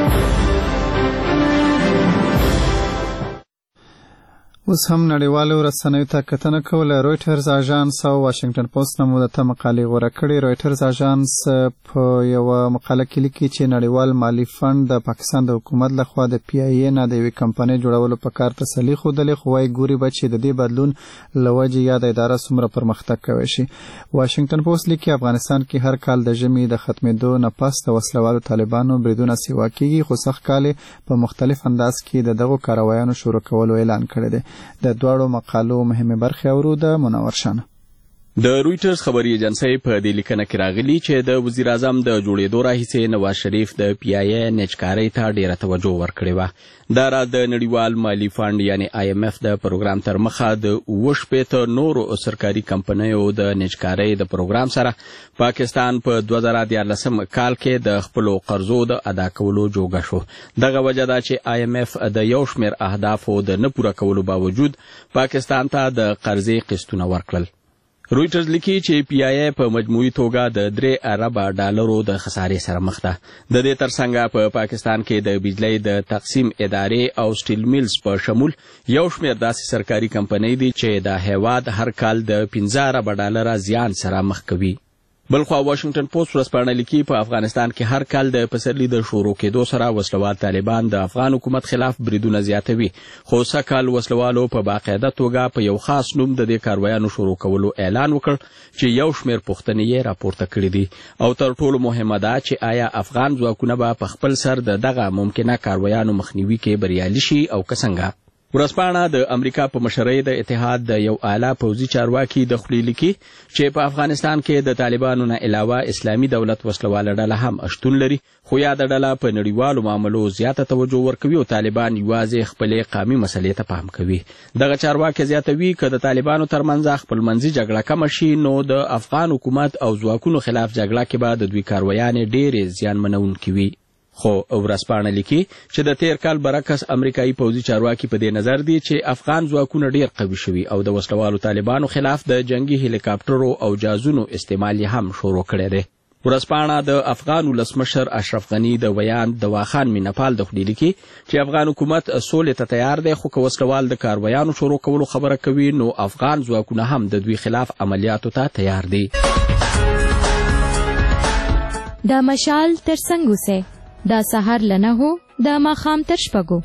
اوس هم نړیوالو رسنیو ته کتنه کوله. رویټرز اژانس او واشنگټن پوسټ نمو د مقالې غوره کړې. رویټرز اژانس په یو مقاله کې لیکي چې نړیوال مالی فند د پاکستان د حکومت لخوا د پی ای ای نه د یوې کمپنۍ جوړولو په کار تسلي ښودلې، خو وايي ګوري به چې د دې بدلون له وجې یا د اداره څومره پرمختګ کوی شي. واشنگټن پوسټ لیکي افغانستان کې هر کال د ژمي د ختمېدو نه پس د وسلوالو طالبانو بریدونه سیوا کېږي، خو سږ کال په مختلف انداز کې د دغو کاروایانو شروع کولو اعلان کړی دی. د دواړو مقالو مهمه برخه اورو د منور شانه. د رویټرز خبري ایجنسی په دې لیکنه کې راغلي چې د وزیر اعظم د جوړېدو راهیسې نواز شریف د پی ای ای نجکارۍ ته ډیره توجه ورکړې وه. دا راز د نړیوال مالی فند یعنی آی ایم اف د پروګرام تر مخه د اووه شپېته نورو سرکاري کمپنیو د نجکارۍ د پروګرام سره پاکستان په دوه زره دیارلسم کال کې د خپلو قرضو د ادا کولو جوګه شو. دغه وجه ده چې آی ایم اف د یو شمېر اهدافو د نه پوره کولو باوجود پاکستان ته د قرضې قسطونه ورکړل. رویټرز لیکي چې پی ای ای په مجموعي توګه د درې اربه ډالرو د خسارې سره مخ ده. د دې ترڅنګ په پاکستان کې د بجلی د تقسیم ادارې او سټیل میلز په شمول یو شمېر داسې سرکاري کمپنۍ دي چې د هیواد هر کال د پنځه اربه ډالره زیان سره مخ کوي. بلخوا واشنگټن پوسټ ورځپاڼه لیکي په افغانستان کې هر کال د پسرلي د شروع کېدو سره وسلوال طالبان د افغان حکومت خلاف بریدونه زیاتوي، خو سږکال وسلوالو په باقاعده توګه په یو خاص نوم د دې کاروایانو شروع کولو اعلان وکړ چې یو شمېر پوښتنې یې راپورته کړي دي او تر ټولو مهمه ده چې آیا افغان ځواکونه به په خپل سر د دغه ممکنه کاروایانو مخنیوي کې بریالي شي او که څنګه. ورځپاڼه د امریکا په مشرۍ د اتحاد د یو اعلی پوځي چارواکي د خولې لیکي چې په افغانستان کې د طالبانو نه علاوه اسلامي دولت وسلواله ډله هم شتون لري، خو یاده ډله په نړیوالو معاملو زیاته توجه ورکوي او طالبان یوازې خپلې قومي مسلې ته پام کوي. دغه چارواکي زیاتوي که د طالبانو ترمنځ خپلمنځي جګړه کمه شي نو د افغان حکومت او ځواکونو خلاف جګړه کې به د دوی کاروایانې ډېرې زیانمنونکې وي. خو ورځپاڼه لیکي چې د تیر کال برعکس امریکایي پوځي چارواکي په دې نظر دي چې افغان ځواکونه ډیر قوي شوي او د وسلوالو طالبانو خلاف د جنگي هلیکاپټرو او جازونو استعمال هم شروع کړی دی. ورځپاڼه د افغان ولسمشر اشرف غني د ویان دواخان مینپال د خولې لیکي چې افغان حکومت سولې ته تیار دی، خو که وسلوال د کاروایانو شروع کولو خبره کوي نو افغان ځواکونه هم د دوی خلاف عملیاتو ته تیار دي. د مشال ترڅنګ اوسئ، دا سهار لنه هو دا ماخام تر شپږو.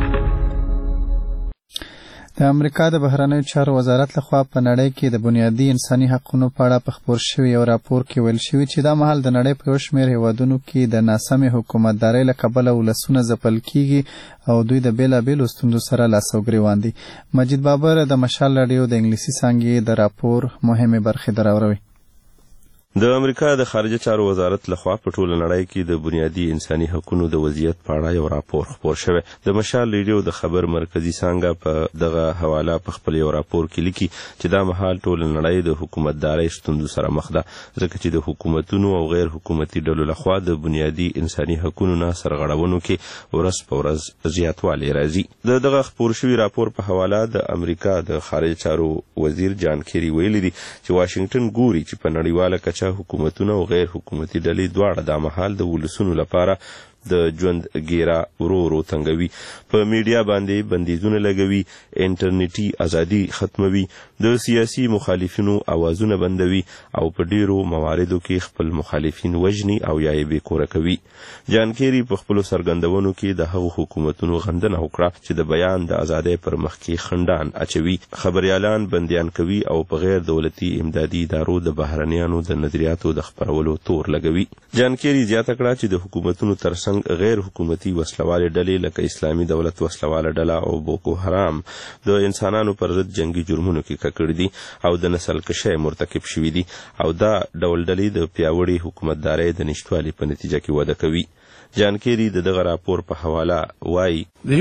د امریکا د بهرنیو چارو وزارت لخوا په نړۍ کې د بنیادي انساني حقوقو په اړه په خپور شوي یو راپور کې ویل شوي چې دا مهال د نړۍ په یو شمېر هیوادونو کې د ناسمې حکومتدارۍ له کبله ولسونه ځپل کیږي او دوی د بېلابېلو ستونزو سره لاس او ګرېوان دي. مجید بابر د مشال راډیو د انګلیسي څانګې د راپور مهمې برخې دراوروي. د امریکا د خارجه چارو وزارت لخوا په ټوله نړۍ کې د بنیادي انساني حقوقو د وضعیت په اړه یو راپور خپور شوی. د مشال ریډیو د خبر مرکزی څانګه په دغه حواله په خپل یو راپور کې لیکي چې دا مهال ټوله نړۍ د حکومتدارۍ ستونزو سره مخ ده، ځکه چې د حکومتونو او غیر حکومتي ډلو لخوا د بنیادي انساني حقوقو نه سرغړونو کې ورځ په ورځ زیاتوالی راځي. د دغه خپور شوي راپور په حواله د امریکا د خارجه چارو وزیر جان کیری ویلي دي چې واشنگټن ګوري چې په نړیواله کچه حکومتونه او غیر حکومتي ډلې دواړه د مهال د ولسونو لپاره د ژوند ګیره ورو ورو تنګوي، په میډیا باندې بندیزونه لګوي، انټرنیټي ازادي ختموي، د سیاسي مخالفینو اوازونه بندوي او په ډیرو مواردو کې خپل مخالفین وژني او یا یې بېکوره کوي. جان کیری په خپلو څرګندونو کې د هغو حکومتونو غندنه وکړه چې د بیان د ازادۍ پر مخ کې خنډان اچوي، خبریالان بندیان کوي او په غیر دولتي امدادي ادارو د بهرنیانو د نظریاتو د خپرولو تور لګوي. جان کیری زیاته کړه چې د حکومتونو ترڅنګ ترڅنګ غیر حکومتي وسلوالې ډلې لکه اسلامي دولت وسلواله ډله او بوکو حرام د انسانانو پر ضد جنگي جرمونو کې ککړ دي او د نسل کشي مرتکب شوي دي او دا ډول ډلې د پیاوړي حکومتدارۍ د نشټوالي په نتیجه کې وده کوي. جان کیری د دغه راپور په حواله وایي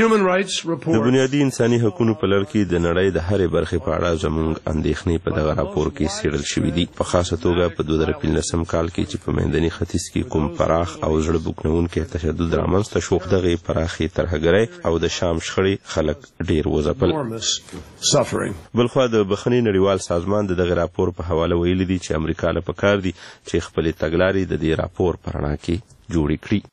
د بنیادي انساني حقوقو په لړ کې د نړۍ د هرې برخې په اړه زموږ اندېښنې په دغه راپور کې څېړل شوي دي. په خاصه توګه په دوه زره پنځلسم کال کې چې په منځني ختیځ کې کوم پراخ او زړه بوږنونکی تشدد رامنځته شو، دغې پراخې ترهګرۍ او د شام شخړې خلک ډېر وځپل. بلخوا د بخښنې نړیوال سازمان د دغه راپور په حواله ویلي دي چې امریکا له پکار دي چې خپلې تګلارې د دې راپور په رڼا کې جوړې کړي.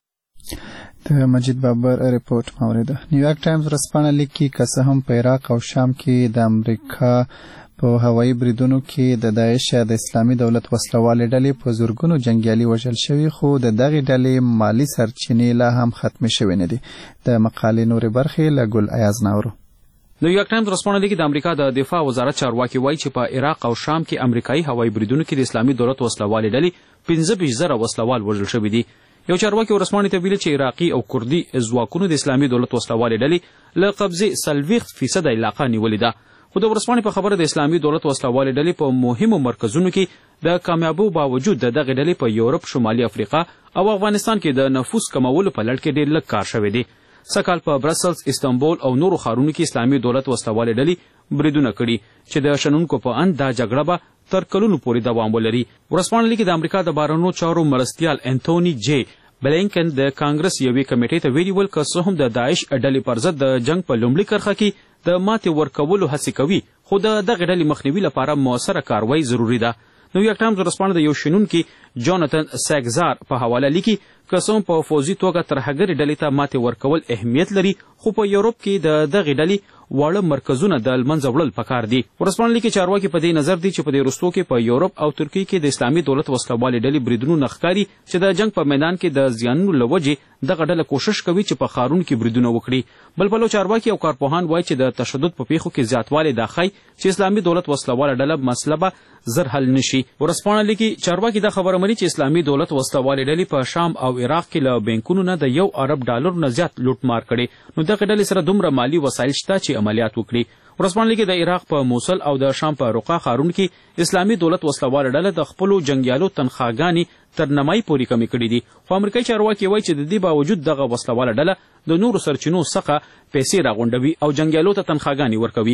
د مجید بابر ریپورت موریده. نیویارک ټایمز ورځپاڼه لیکي که څه هم په عراق او شام کې د امریکا په هوایي بریدونو کې د داعش یا د اسلامي دولت وسلوالې ډلې په زورګونو جنګیالي وژل شوي، خو د دغې ډلې مالی سرچینې لا هم ختمې شوې نه دي. د مقالې نورې برخې له ګل ایاز ناورو. نیویارک ټایمز ورځپاڼه لیکي د امریکا د دفاع وزارت چارواکي وایي چې په عراق او شام کې امریکایي هوایي بریدونو کې د اسلامي دولت وسلوالې ډلې پنځه ویشت زره وسلوال وژل شوي دي. یو چارواکي ورځپاڼې ته ویلي چې عراقي او کردي ځواکونو د اسلامي دولت وسلوالې ډلې له قبضې څلوېښت فیصده علاقه نیولې ده. خو د ورځپاڼې په خبره د اسلامي دولت وسلوالې ډلې په مهمو مرکزونو کې د کامیابو باوجود د دغې ډلې په یورپ، شمالي افریقا او افغانستان کې د نفوس کمولو په لړ کې ډېر لږ کار شوی دی. سږ کال په برسلز، استانبول او نورو ښارونو کې اسلامي دولت وسلوالې ډلې بریدونه کړي چې د شنونکو په اند دا جګړه به تر کلونو پورې دوام ولري. ورځپاڼه لیکي د امریکا د بهرنیو چارو مرستیال انتوني جی بلینکن د کانګرس یوې کمیټې ته ویلي ول که څه هم د داعش ډلې پر ضد د جنگ په لومړي کرښه کې د ماتې ورکولو هڅې کوي، خو د دغې ډلې مخنیوي لپاره مؤثره کاروایی ضروري ده. نیویارک ټایمز ورځپاڼه د یو شنونکي جاناتن ساګزار په حواله لیکي که څه هم په فوزي توګه ترهګرې ډلې ته ماتې ورکول اهمیت لري، خو په یورپ کې د دغې ډلې واړه مرکزونه د لمنځه وړل پکار دي. ورځپاڼه لیکي چارواکي په دې نظر دي چې په دې وروستو کې په یورپ او ترکیې کې د اسلامي دولت وسلوالې ډلې بریدونو نه ښکاري چې د جنگ په میدان کې د زیانونو له وجې دغه ډله کوشش کوي چې په ښارونو کې بریدونه وکړي. بل پلو چارواکي او کارپوهان وایي چې د تشدد په پیښو کې زیاتوالی دا ښیي چې اسلامي دولت وسلواله ډله مسله به زر حل نشي. ورځپاڼه لیکي چارواکي دا خبره مني چې اسلامي دولت وسلوالې ډلې په شام او عراق کې له بینکونو نه د یو ارب ډالر نه زیات لوټمار کړي، نو دغه ډلې سره دومره مالي وسایل شته چې عملیات وکړي. ورځپاڼه لیکي د عراق په موصل او د شام په رقه ښارونو کې اسلامي دولت وسلواله ډله د خپلو جنګیالو تنخواګانې تر نیمایي پورې کمې کړي دي، خو امریکایي چارواکي وایي چې د دې باوجود دغه وسلواله ډله د نورو سرچینو څخه پیسې راغونډوي او جنګیالو ته تنخواګانې ورکوي.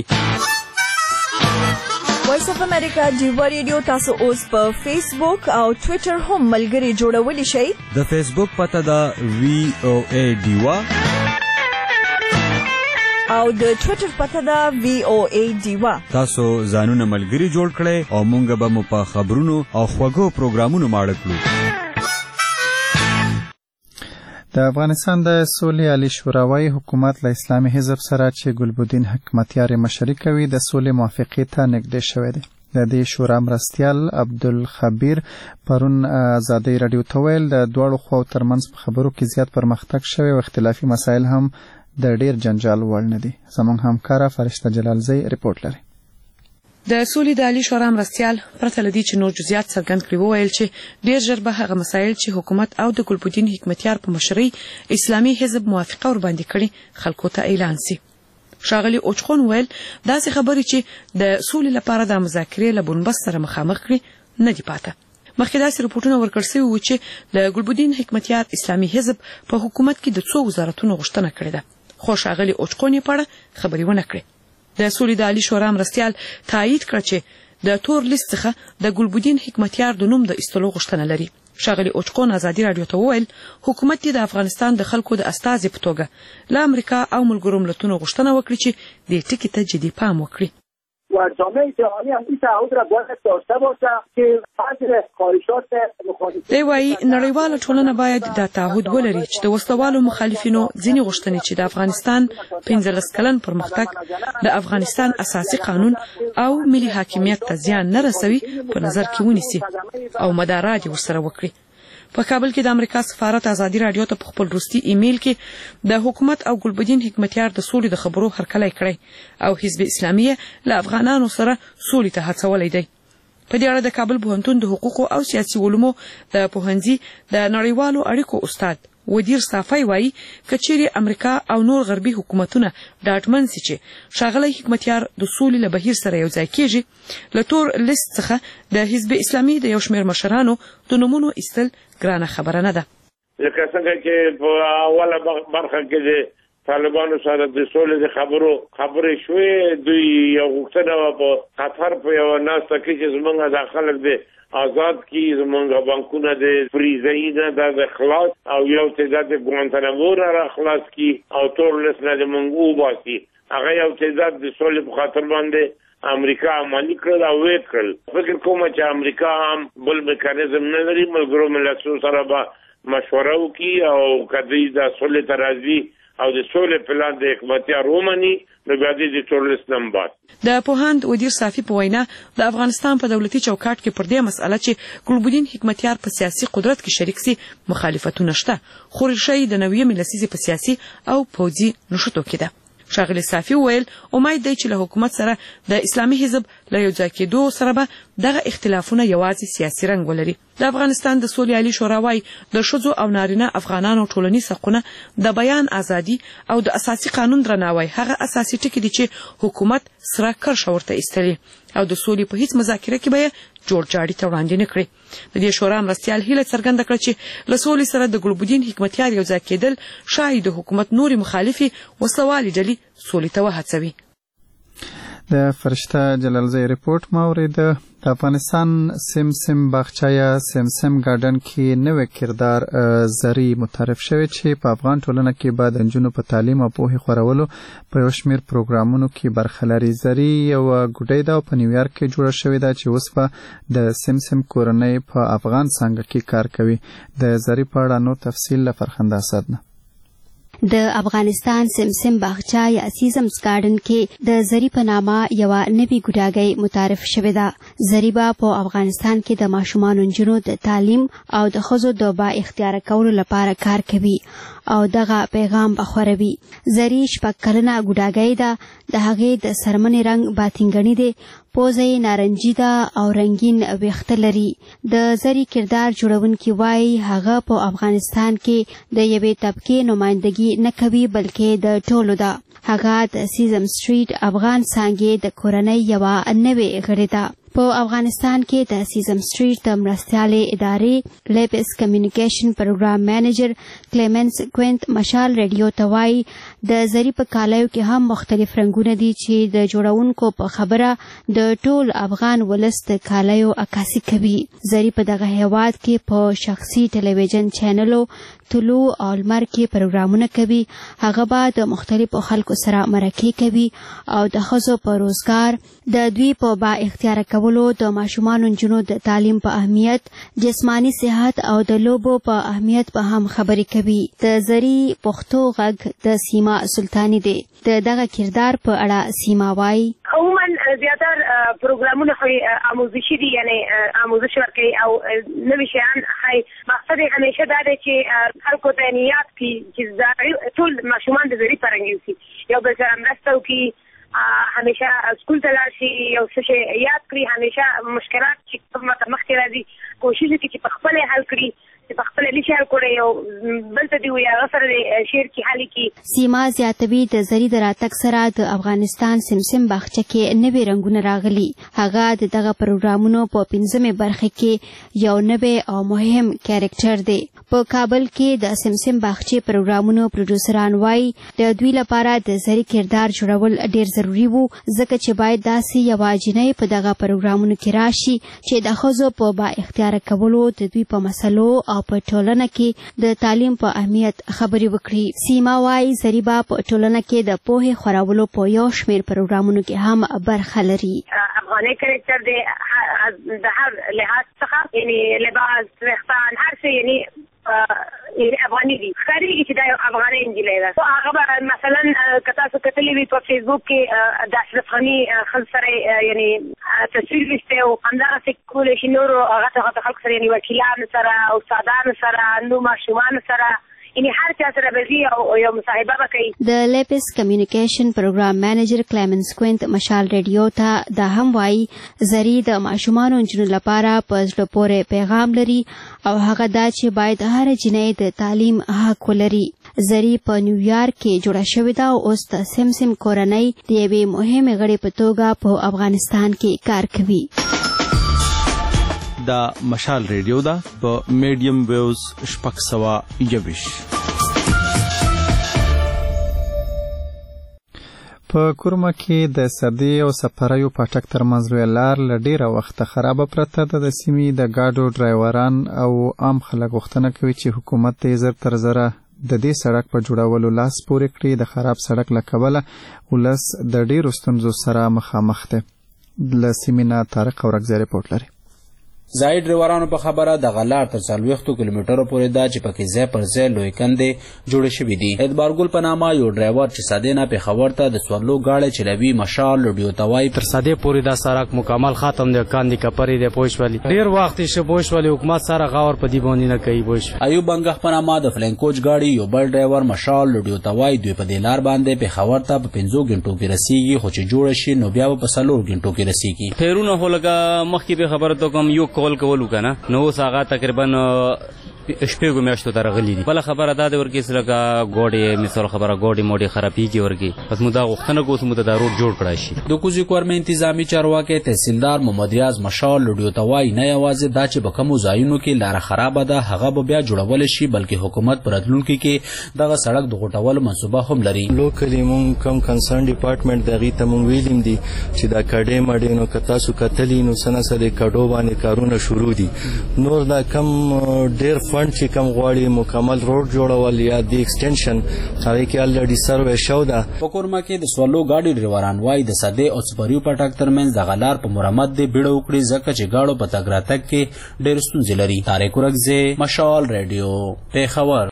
وایس اف امریکا ډیوا ریډیو تاسو اوس په فیسبوک او ټوئیټر هم ملګري جوړولی شئ. د فیسبوک پته ده وی او ای ډیوا او د ټوئیټر پته ده وی او ای ډیوا. تاسو ځانونه ملګري جوړ کړئ او مونږ به مو په خبرونو او خوږو پروګرامونو ماړه کړو. د افغانستان د سولې عالی شورا وايي حکومت له اسلامي حزب سره چې ګلبدین حکمتیار مشري کوي د سولې موافقې ته نږدې شوی دی. د دې شورا مرستیال عبدالخبیر پرون ازادۍ راډیو ته ویل د دواړو خواو ترمنځ په خبرو کې زیات پرمختګ شوی او اختلافي مسایل هم د ډیر جنجال وړ نه دي. زموږ همکاره فرشته جلالزی ریپورت لري. د سولې د عالی شورا مرستیال پرته لدی چې نور جزئیات څرګند کړي وویل چې ډیر ژر به هغه مسایل چې حکومت او د ګلبدین حکمتیار په مشرۍ اسلامي حزب موافقه ور باندې کړي خلکو ته اعلان سي. ښاغلي اوچخون ویل داسې خبرې چې د سولې لپاره د مذاکرې له بنبست سره مخامخ کړي نه دي پاته. مخکې داسې رپورټونه ورکړل شوي وو چې د ګلبدین حکمتیار اسلامي حزب په حکومت کې د څو وزارتونو غوښتنه کړې ده، خو ښاغلي اوچخون یې په اړه خبرې ونه کړې. د سولې د عالی شورا مرستیال تایید کړ چې د تور لیست څخه د ګلبدین حکمتیار د نوم د ایستلو غوښتنه لري. ښاغلي اوچخون ازادي راډیو ته وویل حکومت دې د افغانستان د خلکو د استازي په توګه له امریکا او ملګرو ملتونو غوښتنه وکړي چې دې ټکي ته جدي پام وکړي. و جامعه جهانی هم این تعهد را باید داشته باشه که بعضی خواهشات مخالفین دی وايي نړیواله ټولنه باید دا تعهد ولري چې د وسلوالو مخالفینو ځینې غوښتنې چې د افغانستان پنځلس کلن پرمختګ د افغانستان اساسي قانون او ملي حاکمیت ته زیان نه رسوي په نظر کې ونیسي او مدارات ورسره وکړي. په کابل کې د امریکا سفارت ازادي راډیو ته په خپل وروستي ایمیل کې د حکومت او ګلبدین حکمتیار د سولې د خبرو هرکلی کړی او حزب اسلامي له افغانانو سره سولې ته هڅولی دی. په دې اړه د کابل پوهنتون د حقوقو او سیاسي علومو د پوهنځي د نړیوالو اړیکو استاد ودیر صافی وایي کچېری امریکا او نور غربي حکومتونه ډاډمن سي چې ښاغلی حکمتیار د سولې له بهیر سره یو ځای کېږي له تور لیست څخه د حزب اسلامي د یو شمېر مشرانو د نومونو ایستل ګرانه خبره نه ده. لکه څنګه چې په اوله برخه کې د طالبانو سره د سولې د خبرو خبرې شوې، دوی یو غوښتنه په قطر په یو ناسته کې چې زمونږ د خلک د آزاد کی زمونږ بانکونه د فریزینه د خلاص او یو تعداد د ګوانتانامو را خلاص کی او تور لیست نه د مونږ وباسي. هغه یو تعداد د سولې په خاطر باندې امریکا عملی کړل او ویټ کړل. فکر کوم چې امریکا هم بل میکانیزم نه لري، ملګرو ملتونو سره به مشوره وکړي او کدی د سولې ترازی او د سولې پلان د حکمتیار ومني نو بیا د ټولست نمبر. د پوهاند ودیر صافی په وینا د افغانستان په دولتي چوکاټ کې پر دې مسأله چې ګلبدین حکمتیار په سیاسي قدرت کې شریک سي مخالفتونه شته، خو ریښه د نوې ملسیزي په سیاسي او پوځي نشټو کې ده. ښاغلي صافی ویل امید دی چې له حکومت سره د اسلامي حزب له یو ځای کېدو سره به دغه اختلافونه یوازې سیاسي رنګ ولري. د افغانستان د سولې عالي شورا وايي د ښځو او نارینه افغانانو ټولنیز حقونه، د بیان ازادي او د اساسي قانون درناوی هغه اساسي ټکي دي چې حکومت سره کرښه ورته ایستلې او د سولې په هیڅ مذاکره کې به جوړ جاړي ته وړاندې نه کړي. د دې شورا مرستیال هیله څرګنده کړه چې له سولې سره د ګلبدین حکمتیار یو ځای کېدل شاید د حکومت نورې مخالفي وسلوالې ډلې سولې ته وهڅوي. د فرشته جلالزی ریپورت ما اوریده. د افغانستان سمسم باغچه یا سمسم ګارډن کې نوې کردار زری متعارف شوی چې په افغان ټولنه کې بعد انجونو په تعلیم او پوهې خورولو په یو شمېر پروګرامونو کې برخه لري. زری یو ګوډۍ ده او په نیویارک کې جوړه شوې ده چې اوس به د سمسم کورنۍ په افغان څانګه کې کار کوي. د زری په اړه نور تفصیل له فرخنده اسد نه. د افغانستان سمسم باغچه یا سیزمز ګارډن کې د زری په نامه یو نوی ګډاګۍ متعارف شوې ده. زری به په افغانستان کې د ماشومانو نجونو د تعلیم او د ښځو د با اختیار کولو لپاره کار کوي او دغه پیغام به خوروي. زری شپږ کلنه ګډاګۍ ده. د هغې د سرمنې رنګ باطنګنی دی، پوزه نارنجي ده او رنگین ویښته لري. د زری کردار جوړونکي وایي هغه په افغانستان کې د یوې طبقې نمایندګي نه کوي بلکې د ټولو ده. هغه د سیزم سټریټ افغان څانګې د کورنۍ یوه نوې غړې ده. په افغانستان کې د سیزم سټریټ د مرستیالې ادارې لیبس کمیونیکیشن پروګرام مینیجر کلیمنس کوینت مشال ریډیو ته وایي د زری په کالیو کې هم مختلف رنګونه دي چې د جوړونکو په خبره د ټول افغان ولس د کالیو عکاسي کوي. زری په دغه هیواد کې په شخصي ټلویزیون چینلو طلوع او لمر کې پروګرامونه کوي. هغه به د مختلفو خلکو سره مرکې کوي او د ښځو په روزګار، د دوی په با اختیار کولو، د ماشومانو نجونو د تعلیم په اهمیت، جسمانی صحت او د لوبو په اهمیت په هم خبرې کوي. د زری پښتو غږ د سیما سلطانی دی. د دغه کردار په اړه سیما وایي عموما زیاتر پروګرامونه خو آموزشي دي، یعنی آموزش ورکوي او نوي شیان ښایي. مقصد یې همیشه دا دی چې خلکو ته یې یاد کړي چې ټول ماشومان د زری په رنګ یوسي، یو بل سره مرسته وکړي، همیشه سکول ته لاړ شي، یو څه شی یاد کړي، همیشه مشکلات چې مخکې راځي کوشش وکړي چې په خپل حل کړي، چې په خپل لشي حل کړي او بل ته دی وي هغه سره د شعر کې حل کړي. سیما زیاتوي د زری د راتګ سره د افغانستان سمسم باغچه کې نوي رنګونه راغلي. هغه د دغه پروګرامونو په پنځمه برخه کې یو نوی او مهم کیریکټر دی. په کابل کې د سمسم باغچې پروګرامونو پروډوسران وایي د دوی لپاره د زری کردار جوړول ډیر ضروری وو، ځکه چې باید داسې یوه جنۍ په دغه پروګرامونو کې راشي چې د ښځو په با اختیار کولو، د دوی په مسلو او په ټولنه کې د تعلیم په اهمیت خبرې وکړي. سیما وایي زری به په ټولنه کې د پوهې خورولو په یو شمېر پروګرامونو کې هم برخه لري. افغاني کرکټر دی د هر لحاظ څخه، یعنی لباس، ویښتان، هر څه یعنی افغاني دي، ښکارېږي چې دا یو افغاني نجلۍ ده. هغه به مثلا که تاسو کتلي وي په فیسبوک کې د اشرف غني ښځو سره یعنی تصویر ویستی او همدغسې کولی شي نورو غټه غټه خلکو سره یعنې وکیلانو سره، استادانو سره، نور ماشومانو سره، یعنی هر چا سره به یو یو مصاحبه وکړي. د لیپس کمیونیکیشن پروګرام مینیجر کلیمنس کوینت مشال ریډیو ته دا هم وایي زری د ماشومان انجونو لپاره په زړه پورې پیغام لري او هغه دا چې باید هر جنۍ د تعلیم حق ولري. زری په نیویارک کې جوړه شوې ده او اوس د سمسم کورنۍ د یوې مهمې غړي په توګه په افغانستان کې کار کوي. دا مشال ریډیو ده په میډیم ویوز شپږ سوه یوویش. په کورما کې د سدي او سفریو پټک ترمنځ لوی لار له ډیره وخته خرابه پرته ده. د سیمې د ګاډو ډرایوران او عام خلک غوښتنه کوي چې حکومت ته زر تر زره د دې سړک په جوړولو لاس پورې کړي. د خراب سړک له کبله ولس د ډیرو ستونزو سره مخامخ دی. له سیمې نه طارق اورکزی رپورټ لري. ځای ډرایورانو په خبره دغه لار تر څلوېښتو کیلومترو پورې ده چې پکې ځای پر ځای لوی کندې جوړې شوي دي. اعتبارګل په نامه یو ډرایور چې سادې نه پېښور ته د سورلو گاډی چلوي مشال لوډیو ته وایي تر سادې پورې دا سړک مکمل ختم دی. کاندې کپرې دی پوه شولې ډېر وخت یې شه پوه شولې حکومت سره غور په دې باندې نه کوي پوه شولې. ایوب بنګح په نامه د فلینکوچ گاډي یو بل ډرایور مشال لوډیو ته وایي دوی په دې لار باندې پېښور ته په پنځو غنټو کې رسیږي خو چې جوړه شي نو بیا به په څلور غنټو کې رسیږي. پېرونه خو لکه مخکې به خبره ته کوم یو کول کولو که نه نو اوس هغه تقریبا شپږو میاشتو ته راغلي دي. بله خبره دا د ورکې سره لکه ګاډي مثال خبره ګاډي موډي خرابېږي ورکې پس مو دا غوښتنه کوو چې مو ته دا روډ جوړ کړی شي. د کوزي کورمه انتظامي چارواکي تحصیلدار محمد ریاض مشال لوډیو ته وایي نه یوازې دا چې په کومو ځایونو کې لاره خرابه ده هغه به بیا جوړولی شي بلکې حکومت په راتلونکي کې دغه سړک د غوټولو منصوبه هم لري. لوکلی مونږ کم کنسرن ډپارټمنټ د هغې ته مونږ ویلیم دي چې دا کډې مډې نو که تاسو کتلي نو څه نه څه د کډو باندې کارونه شروع دي. نور دا کم ډېر فنډ چې کم غواړي مکمل روډ جوړول یا د ایکسټنشن هغې کې الریډي سروې شو ده. په کورما کې د سولو ګاډي ډرایوران وایي د سدې او سپریو پټک ترمنځ دغه لار په مرمت دې بیړه وکړي ځکه چې ګاډو په تګ راتګ کې ډېر ستونزې لري. طارق اورکزی مشال ریډیو پېښور.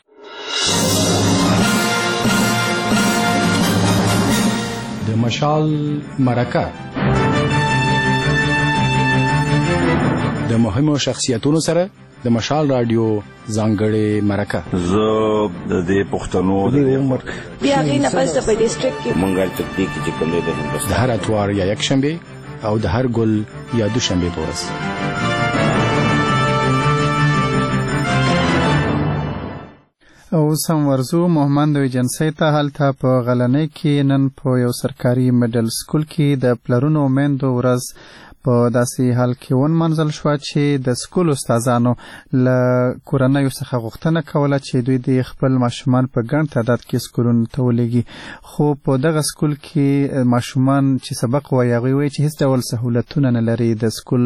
د مشال مرکه د مهمو شخصیتونو سره د مشال رادیو ځانګړې مرکه. زه د دې پښتنو د عمر بیا غي نه پس د ډیسټریکټ کې مونږه تکتیک چې کوم دی د هر اتوار یا یک شنبه او د هر ګل یا دوشنبه پورس. او سم ورزو محمد ایجنسی ته هلته په غلنۍ کې نن په یو سرکاري میډل سکول کې د پلرونو میندو ورځ په داسې حال کې ونمنځل شوه چې د سکول استادانو له کورنیو څخه غوښتنه کوله چې دوی د خپل ماشومان په ګڼ تعداد کې سکولونو ته ولېږي. خو په دغه سکول کې ماشومان چې سبق وایي هغوی وایي چې هیڅ ډول سهولتونه نه لري. د سکول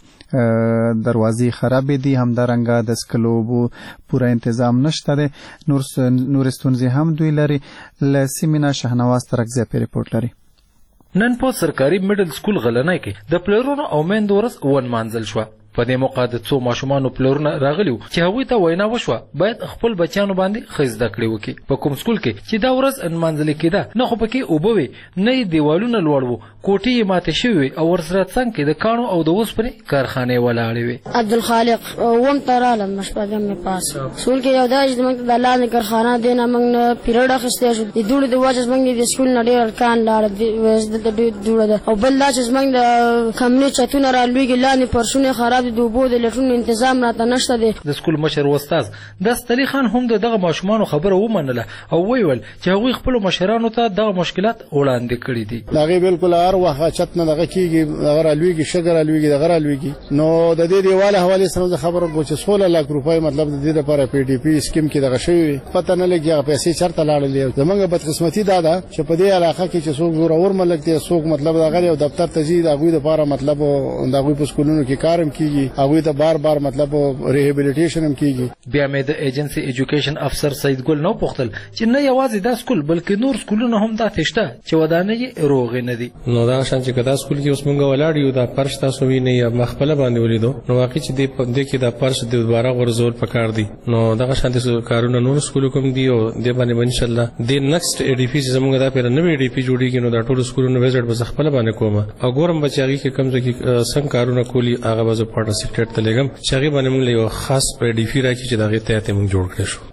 دروازې خرابې دي همدارنګه د څښلو اوبو پوره انتظام نشته دی. نور نور ستونزې هم دوی لري. له سیمې نه شهنواز ترکزی پې رپورټ لري. نن په سرکاري میډل سکول غلنۍ کې د پلرونو او میندو ورځ ونمانځل شوه. په دې موقع د څو ماشومانو پلرونه راغلي وو چې هغوی ته وینا وشوه باید خپل بچیانو باندې ښه زده کړې وکړي. په کوم سکول کې چې دا ورځ نمانځلې کېده نه خو پکې اوبه وې نه یې دیوالونه لوړ وو کوټې یې ماتې شوې وې او ورسره څنګ کې د کاڼو او د اوسپنې کارخانې ولاړې وې. عبدالخالق اووم ته رالم شپږم مې پاس سکول کې یو دا چې موږ ته د الله د کارخانه دی نه موږ نه پیریډ اخیستی شو. د دوړو د وجه موږ د سکول نه ډېر ارکان لاړه د دوړه ده او بل دا چې موږ د کمنې چتونه رالوېږي لاندې فرشونه خراب دي د اوبو د لټون انتظام راته نشته دی. د سکول مشر استاد دستلي خان هم دغه ماشومانو خبره ومنله او ویل چې هغوی خپلو مشرانو ته دغه مشکلات وړاندې کړي دي. هغې بالکل هر وخت چت نه دغه کېږي دغه رالوېږي شګه رالوېږي دغه رالوېږي نو د دې دیواله حوالې سره زه خبره کوم چې څوله لاک روپۍ مطلب د دې لپاره پی ډي پي سکیم کې دغه شوي وي پته نه لګي هغه پیسې چېرته لاړلې. زموږ بدقسمتي دا ده چې په دې علاقه کې چې څوک زورور ملک دی څوک مطلب دغه یو دفتر ته ځي د هغوی دپاره مطلب د هغوی په سکولونو کې کار هم کېږي هغوی ته بار بار مطلب ریهابیلیټیشن هم کېږي. بیا مې د ایجنسي ایجوکیشن افسر سید ګل نو پوښتل چې نه یوازې دا سکول بلکې نور سکولونه هم داسې شته چې ودانۍ یې روغې نه دي. نو دا شان چې که دا سکول کې اوس موږ ولاړ یو دا فرش تاسو وینئ یا مخپله باندې ولیدو نو واقعي چې دې کې دا فرش د دوباره غورځول پکار دي. نو دغه شانتې کارونه نور سکولو کوم دي او دې باندې به انشاءالله د نیکسټ ای ډي پي چې زموږ دا پیره نوې ای ډي پي جوړېږي نو دا ټولو سکولونو ویزټ به زه خپله باندې کوم او ګورم به چې هغې کې کوم ځای کې څنګه کارونه کولي هغه به زه پارټنر سیکرټ ته لېږم چې هغې باندې موږ له یو خاص ای ډي پي راکړي چې د هغې تحت یې موږ جوړ کړی شو.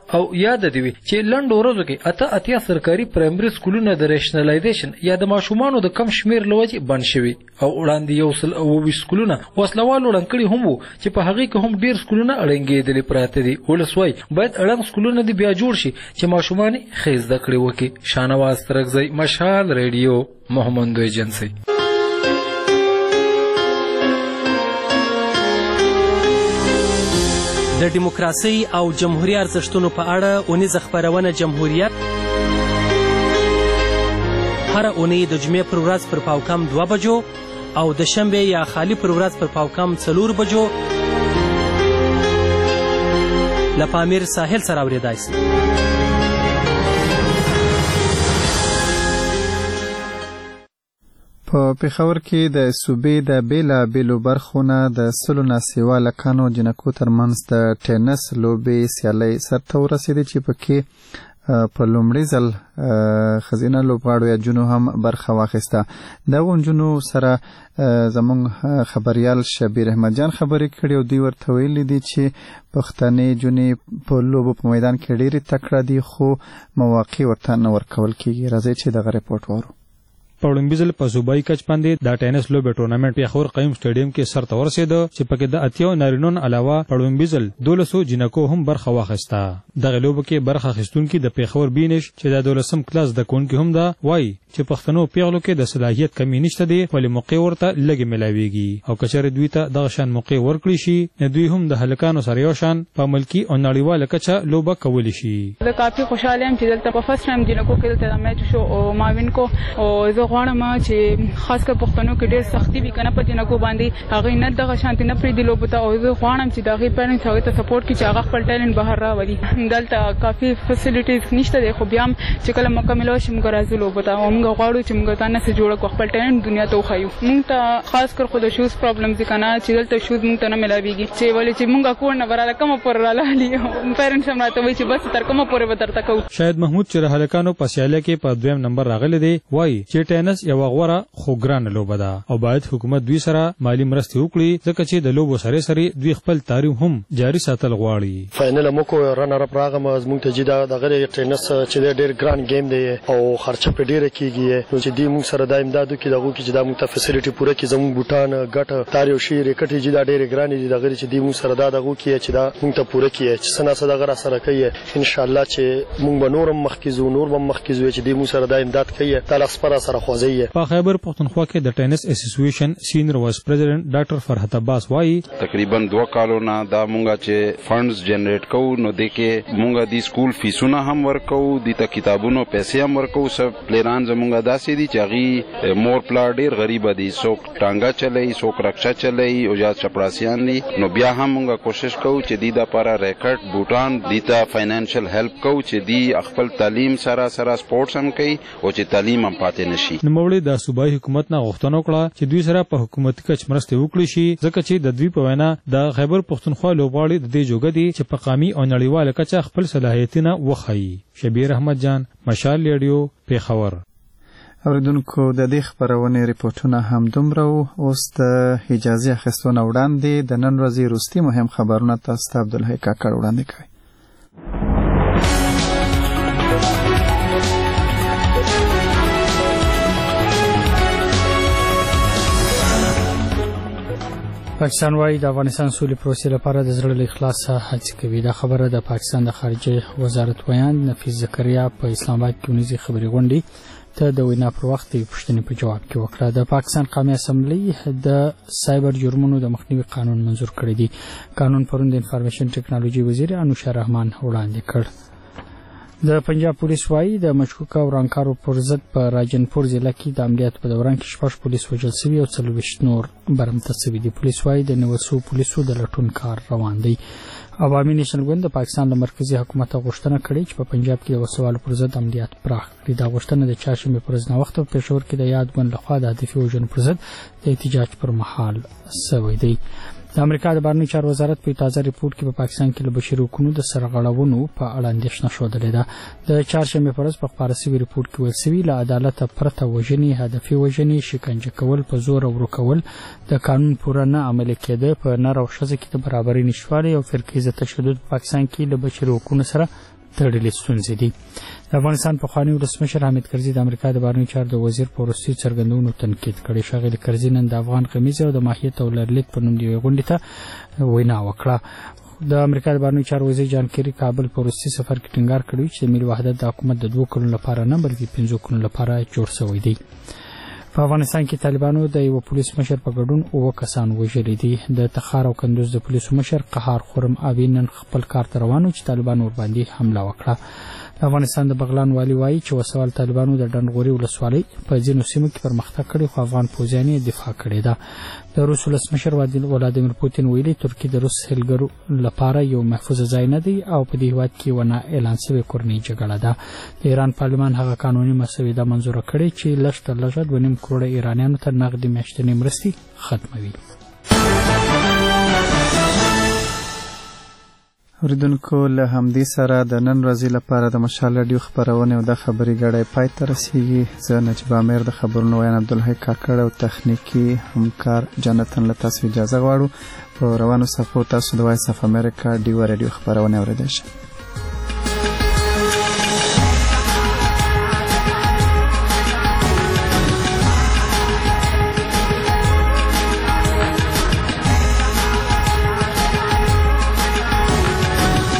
او یاد دی چې لند ورځو کې اته اتیا سرکاري پرایمري سکولونه د ریشنلایزیشن یا د ماشومانو د کم شمیر لوجه بند شوي او وړاندې یو سل او ویش سکولونه وسلوالو لنکړي هم وو چې په هغه کې هم ډیر سکولونه اړنګېدلې پراته دي ولسوي باید اړنګ سکولونه دی بیا جوړ شي چې ماشومان خیز د کړي وکي. شانواز ترغزی مشال ریډیو محمد ایجنسی. د دیموکراسي او جمهوریت ارزښتونو په اړه اونیزه خپرونه جمهوریت هر اونۍ د جمعې پر ورځ پر پاوکم دوه بجو او د شنبې یا خالی پر ورځ پر پاوکم څلور بجو له پامیر ساحل سره اورېدای شي. په پېښور کې د صوبې د بېلابېلو برخو نه د سلو نه سیوا لکانو جنکو ترمنځ د ټینس لوبې سیالۍ سرته ورسېدې چې پکې په لومړي ځل ښځینه لوبغاړو یا جنو هم برخه واخیسته. دغو نجونو سره زموږ خبریال شبیر احمد جان خبرې کړې او دوی ورته ویلي دي چې پښتنې جونې په لوبو په میدان کې ډېرې تکړه دي خو مواقع ورته نه ورکول کېږي. راځئ چې دغه ریپورټ وارو. په وړاندې ځل په صوبایي کچ باندې د ټینس لوبې ټورنمنټ پېښور قیوم سټیډیم کې سرته ورسېده چې پکې د اتیاو نارینو نه علاوه په وړاندې ځل دولسو جنکو هم برخه واخیسته. دغه لوبه کې برخه اخیستونکي د پېښور بینش چې د دولسم کلاس د کوونکي هم ده وایي چې پښتنو پیغلو کې د صلاحیت کمی نشته دی ولې موقع ورته لږ ملاويږي او کچره دوی ته دغه شان موقع ورکړي شي نه دوی هم د هلکانو سره یو شان په ملکی او نړیواله کچه لوبه کولی شي. زه کافي خوشاله یم چې دلته په فرست ټایم جنکو کې دلته د میچ شو او ماوین کو او زه غواړم چې خاص کر پښتنو کې ډېر سختي وي کنه په جنکو باندې هغه نه دغه شانتي نه پرې دی لوبه ته او زه غواړم چې دغه پیرنټس هغه ته سپورټ کړي چې هغه خپل ټیلنټ بهر راوړي. دلته کافي فیسیلیټیز نشته دی خو بیا هم چې کله موقع ملو شي موږ راځو لوبه ته او موږ غواړو چې موږ ته نه څه جوړ کړو خپل ټیلنټ دنیا ته وښایو. موږ ته خاص کر خو د شوز پرابلم دي کنه چې دلته شوز موږ ته نه ملاويږي چې ولې چې موږ کور نه براله کومه پر رالالی پیرنټس هم راته وایي چې بس تر کومه پورې به درته کوو. شاید محمود چې د هلکانو په سیالۍ کې په دویم نمبر راغلی دی وایي چې ټینس یوه غوره خو ګرانه لوبه ده او باید حکومت دوی سره مالی مرستې وکړي ځکه چې د لوبو سره سره دوی خپل تعلیم هم جاري ساتل غواړي. فاینل مو کو رنر اپ راغم زموږ ته جدا دغه ټینس چې ډېر ګران گیم دی او خرچه په ډېره کیږي نو چې دوی موږ سره د امدادو کې دغه کې چې دا موږ ته فیسیلیټي پوره کې زموږ بوټان ګټه تاریو شي ریکټي جدا ډېر ګران دي دغه چې دوی موږ سره دا دغه کې چې دا موږ ته پوره کیږي چې سنا سره دغه سره کوي ان شاء الله چې موږ به نورم مخکې نور به مخکې چې دوی موږ سره د امداد کوي تعالی سپاره سره خوځي. په خیبر پختونخوا کې د ټینس اسوسییشن سینیئر وایس پریزیډنټ ډاکټر فرحت عباس وایي تقریبا دوه کالو نه دا مونږه چې فندز جنریټ کوو نو د کې مونږه د سکول فیسونه هم ورکو د ته کتابونو پیسې هم ورکو سب پلیران زمونږه داسې دي چې هغه مور پلا ډیر غریب دي څوک ټانګه چلای څوک رکشا چلای او یا چپړاسیان دي نو بیا هم مونږه کوشش کوو چې د لپاره ریکټ بوټان د ته فاینانشل هیلپ کوو چې دی خپل تعلیم سره سره سپورټس هم کوي او چې تعلیم هم پاتې نشي. نو مولوی د صوبایي حکومت نه غوښتنه وکړه چې دوی سره په حکومتي کچ مرستې وکړي شي ځکه چې د دوی په وینا د خیبر پختونخوا لوبغاړي د دې جوګه دي چې په قامي او نړیواله کچه خپل صلاحیتونه وښایي. شبیر احمد جان مشال ریډیو پېښور. اوریدونکو د دې خبرونې ریپورتونه هم دومره وو. اوس د اجازې اخیستو نه وړاندې د نن ورځې وروستي مهم خبرونه تاسو ته عبدالحی کاکړ وړاندې کوي. پاکستان وايي د افغانستان سولې پروسې لپاره د زړه له اخلاصه هڅې کوي. دا خبره د پاکستان د خارجه وزارت ویان نفیس زکریا په اسلام آباد کې ونیزي خبري غونډې ته د وینا پر وخت د پوښتنې په جواب کې وکړه. د پاکستان قومي اسمبلی د سایبر جرمونو د مخنیوي قانون منزور کړی دی. قانون پرون د انفارمیشن ټیکنالوژي وزیر انوشا رحمان وړاندې کړ. د پنجاب پولیس وايي د مشکوکه ورانکارو پر ضد په راجنپور ضلع کې د عملیات په دوران کې شپږ پولیس وژل شوي او څلوېښت نور برمته شوي دي. پولیس وايي د نوسو پولیسو د لټون کار روان دی. عوامي نیشنل ګوند د پاکستان له مرکزي حکومت غوښتنه کړې چې په پنجاب کې د وسوالو پر ضد عملیات پراخ کړي. دا غوښتنه د چهارشنبې پر ورځ ناوخته په پېښور کې د یاد ګوند لخوا د هدفي وژنو پر ضد د احتجاج پر مهال شوی دی. د امریکا د بهرنیو چارو وزارت په تازه ریپورت کې په پاکستان کې له بشري حقوقو د سرغړونو په اړه اندېښنه ښودلې ده. د چهارشنبې په ورځ په خپاره شوي ریپورت کې ویل شوي له عدالته پرته وژنې، هدفي وژنې، شکنجه کول، په زور او ورکول، د قانون پوره نه عملي کېده، په نر او ښځه کې د برابرۍ نشتوالی او فرقه ییزه تشدد په پاکستان کې له بشري حقوقو سره تړلې ستونزې دي. د افغانستان پخوانی ولسمشر حامد کرزي د امریکا د بهرنیو چارو د وزیر په وروستي څرګندونو تنقید کړی. ښاغلي کرزي نن د افغان غمیزې او د ماهیت او لرلید په نوم د یوې غونډې ته وینا وکړه. د امریکا د بهرنیو چارو وزیر جان کیری کابل په وروستي سفر کې ټینګار کړی چې د ملي وحدت د حکومت د دوه کلونو لپاره نه بلکې پنځو کلونو لپاره جوړ شوی دی. په افغانستان کې طالبانو د یو پولیس مشر په ګډون اوه کسان وژلي دي. د تخار او کندوز د پولیسو مشر قهار خرم ابي نن خپل کار ته روان و چې طالبانو ورباندې حمله وکړه. د افغانستان د بغلان والي وایي چې وسوال طالبانو د ډنډغوري ولسوالۍ په ځینو سیمو کې پرمختګ کړی خو افغان پوځیان یې دفاع کړې ده. د روس ولسمشر ولادیمیر پوتین ویلي ترکیه د روس هلګرو لپاره یو محفوظ ځای نه دی او په دې هیواد کې ونه اعلان شوې کورنۍ جګړه ده. د ایران پارلمان هغه قانوني مسوده منظوره کړې چې لږ تر لږه دوه نیم کروړه ایرانیانو ته نغدي میاشتنۍ مرستې ختموي. اوریدونکو له همدې سره د نن ورځې لپاره د مشال راډیو خبرونه او د خبري غړې پای ته رسیږي. زه نجیب امیر د خبرونو ویان عبدالحی کاکړ او تخنیکی همکار جنتن له تاسو اجازه غواړو. په روانو صفحو تاسو د وایس اف امریکا ډیو راډیو خبرونه اوریدئ شئ.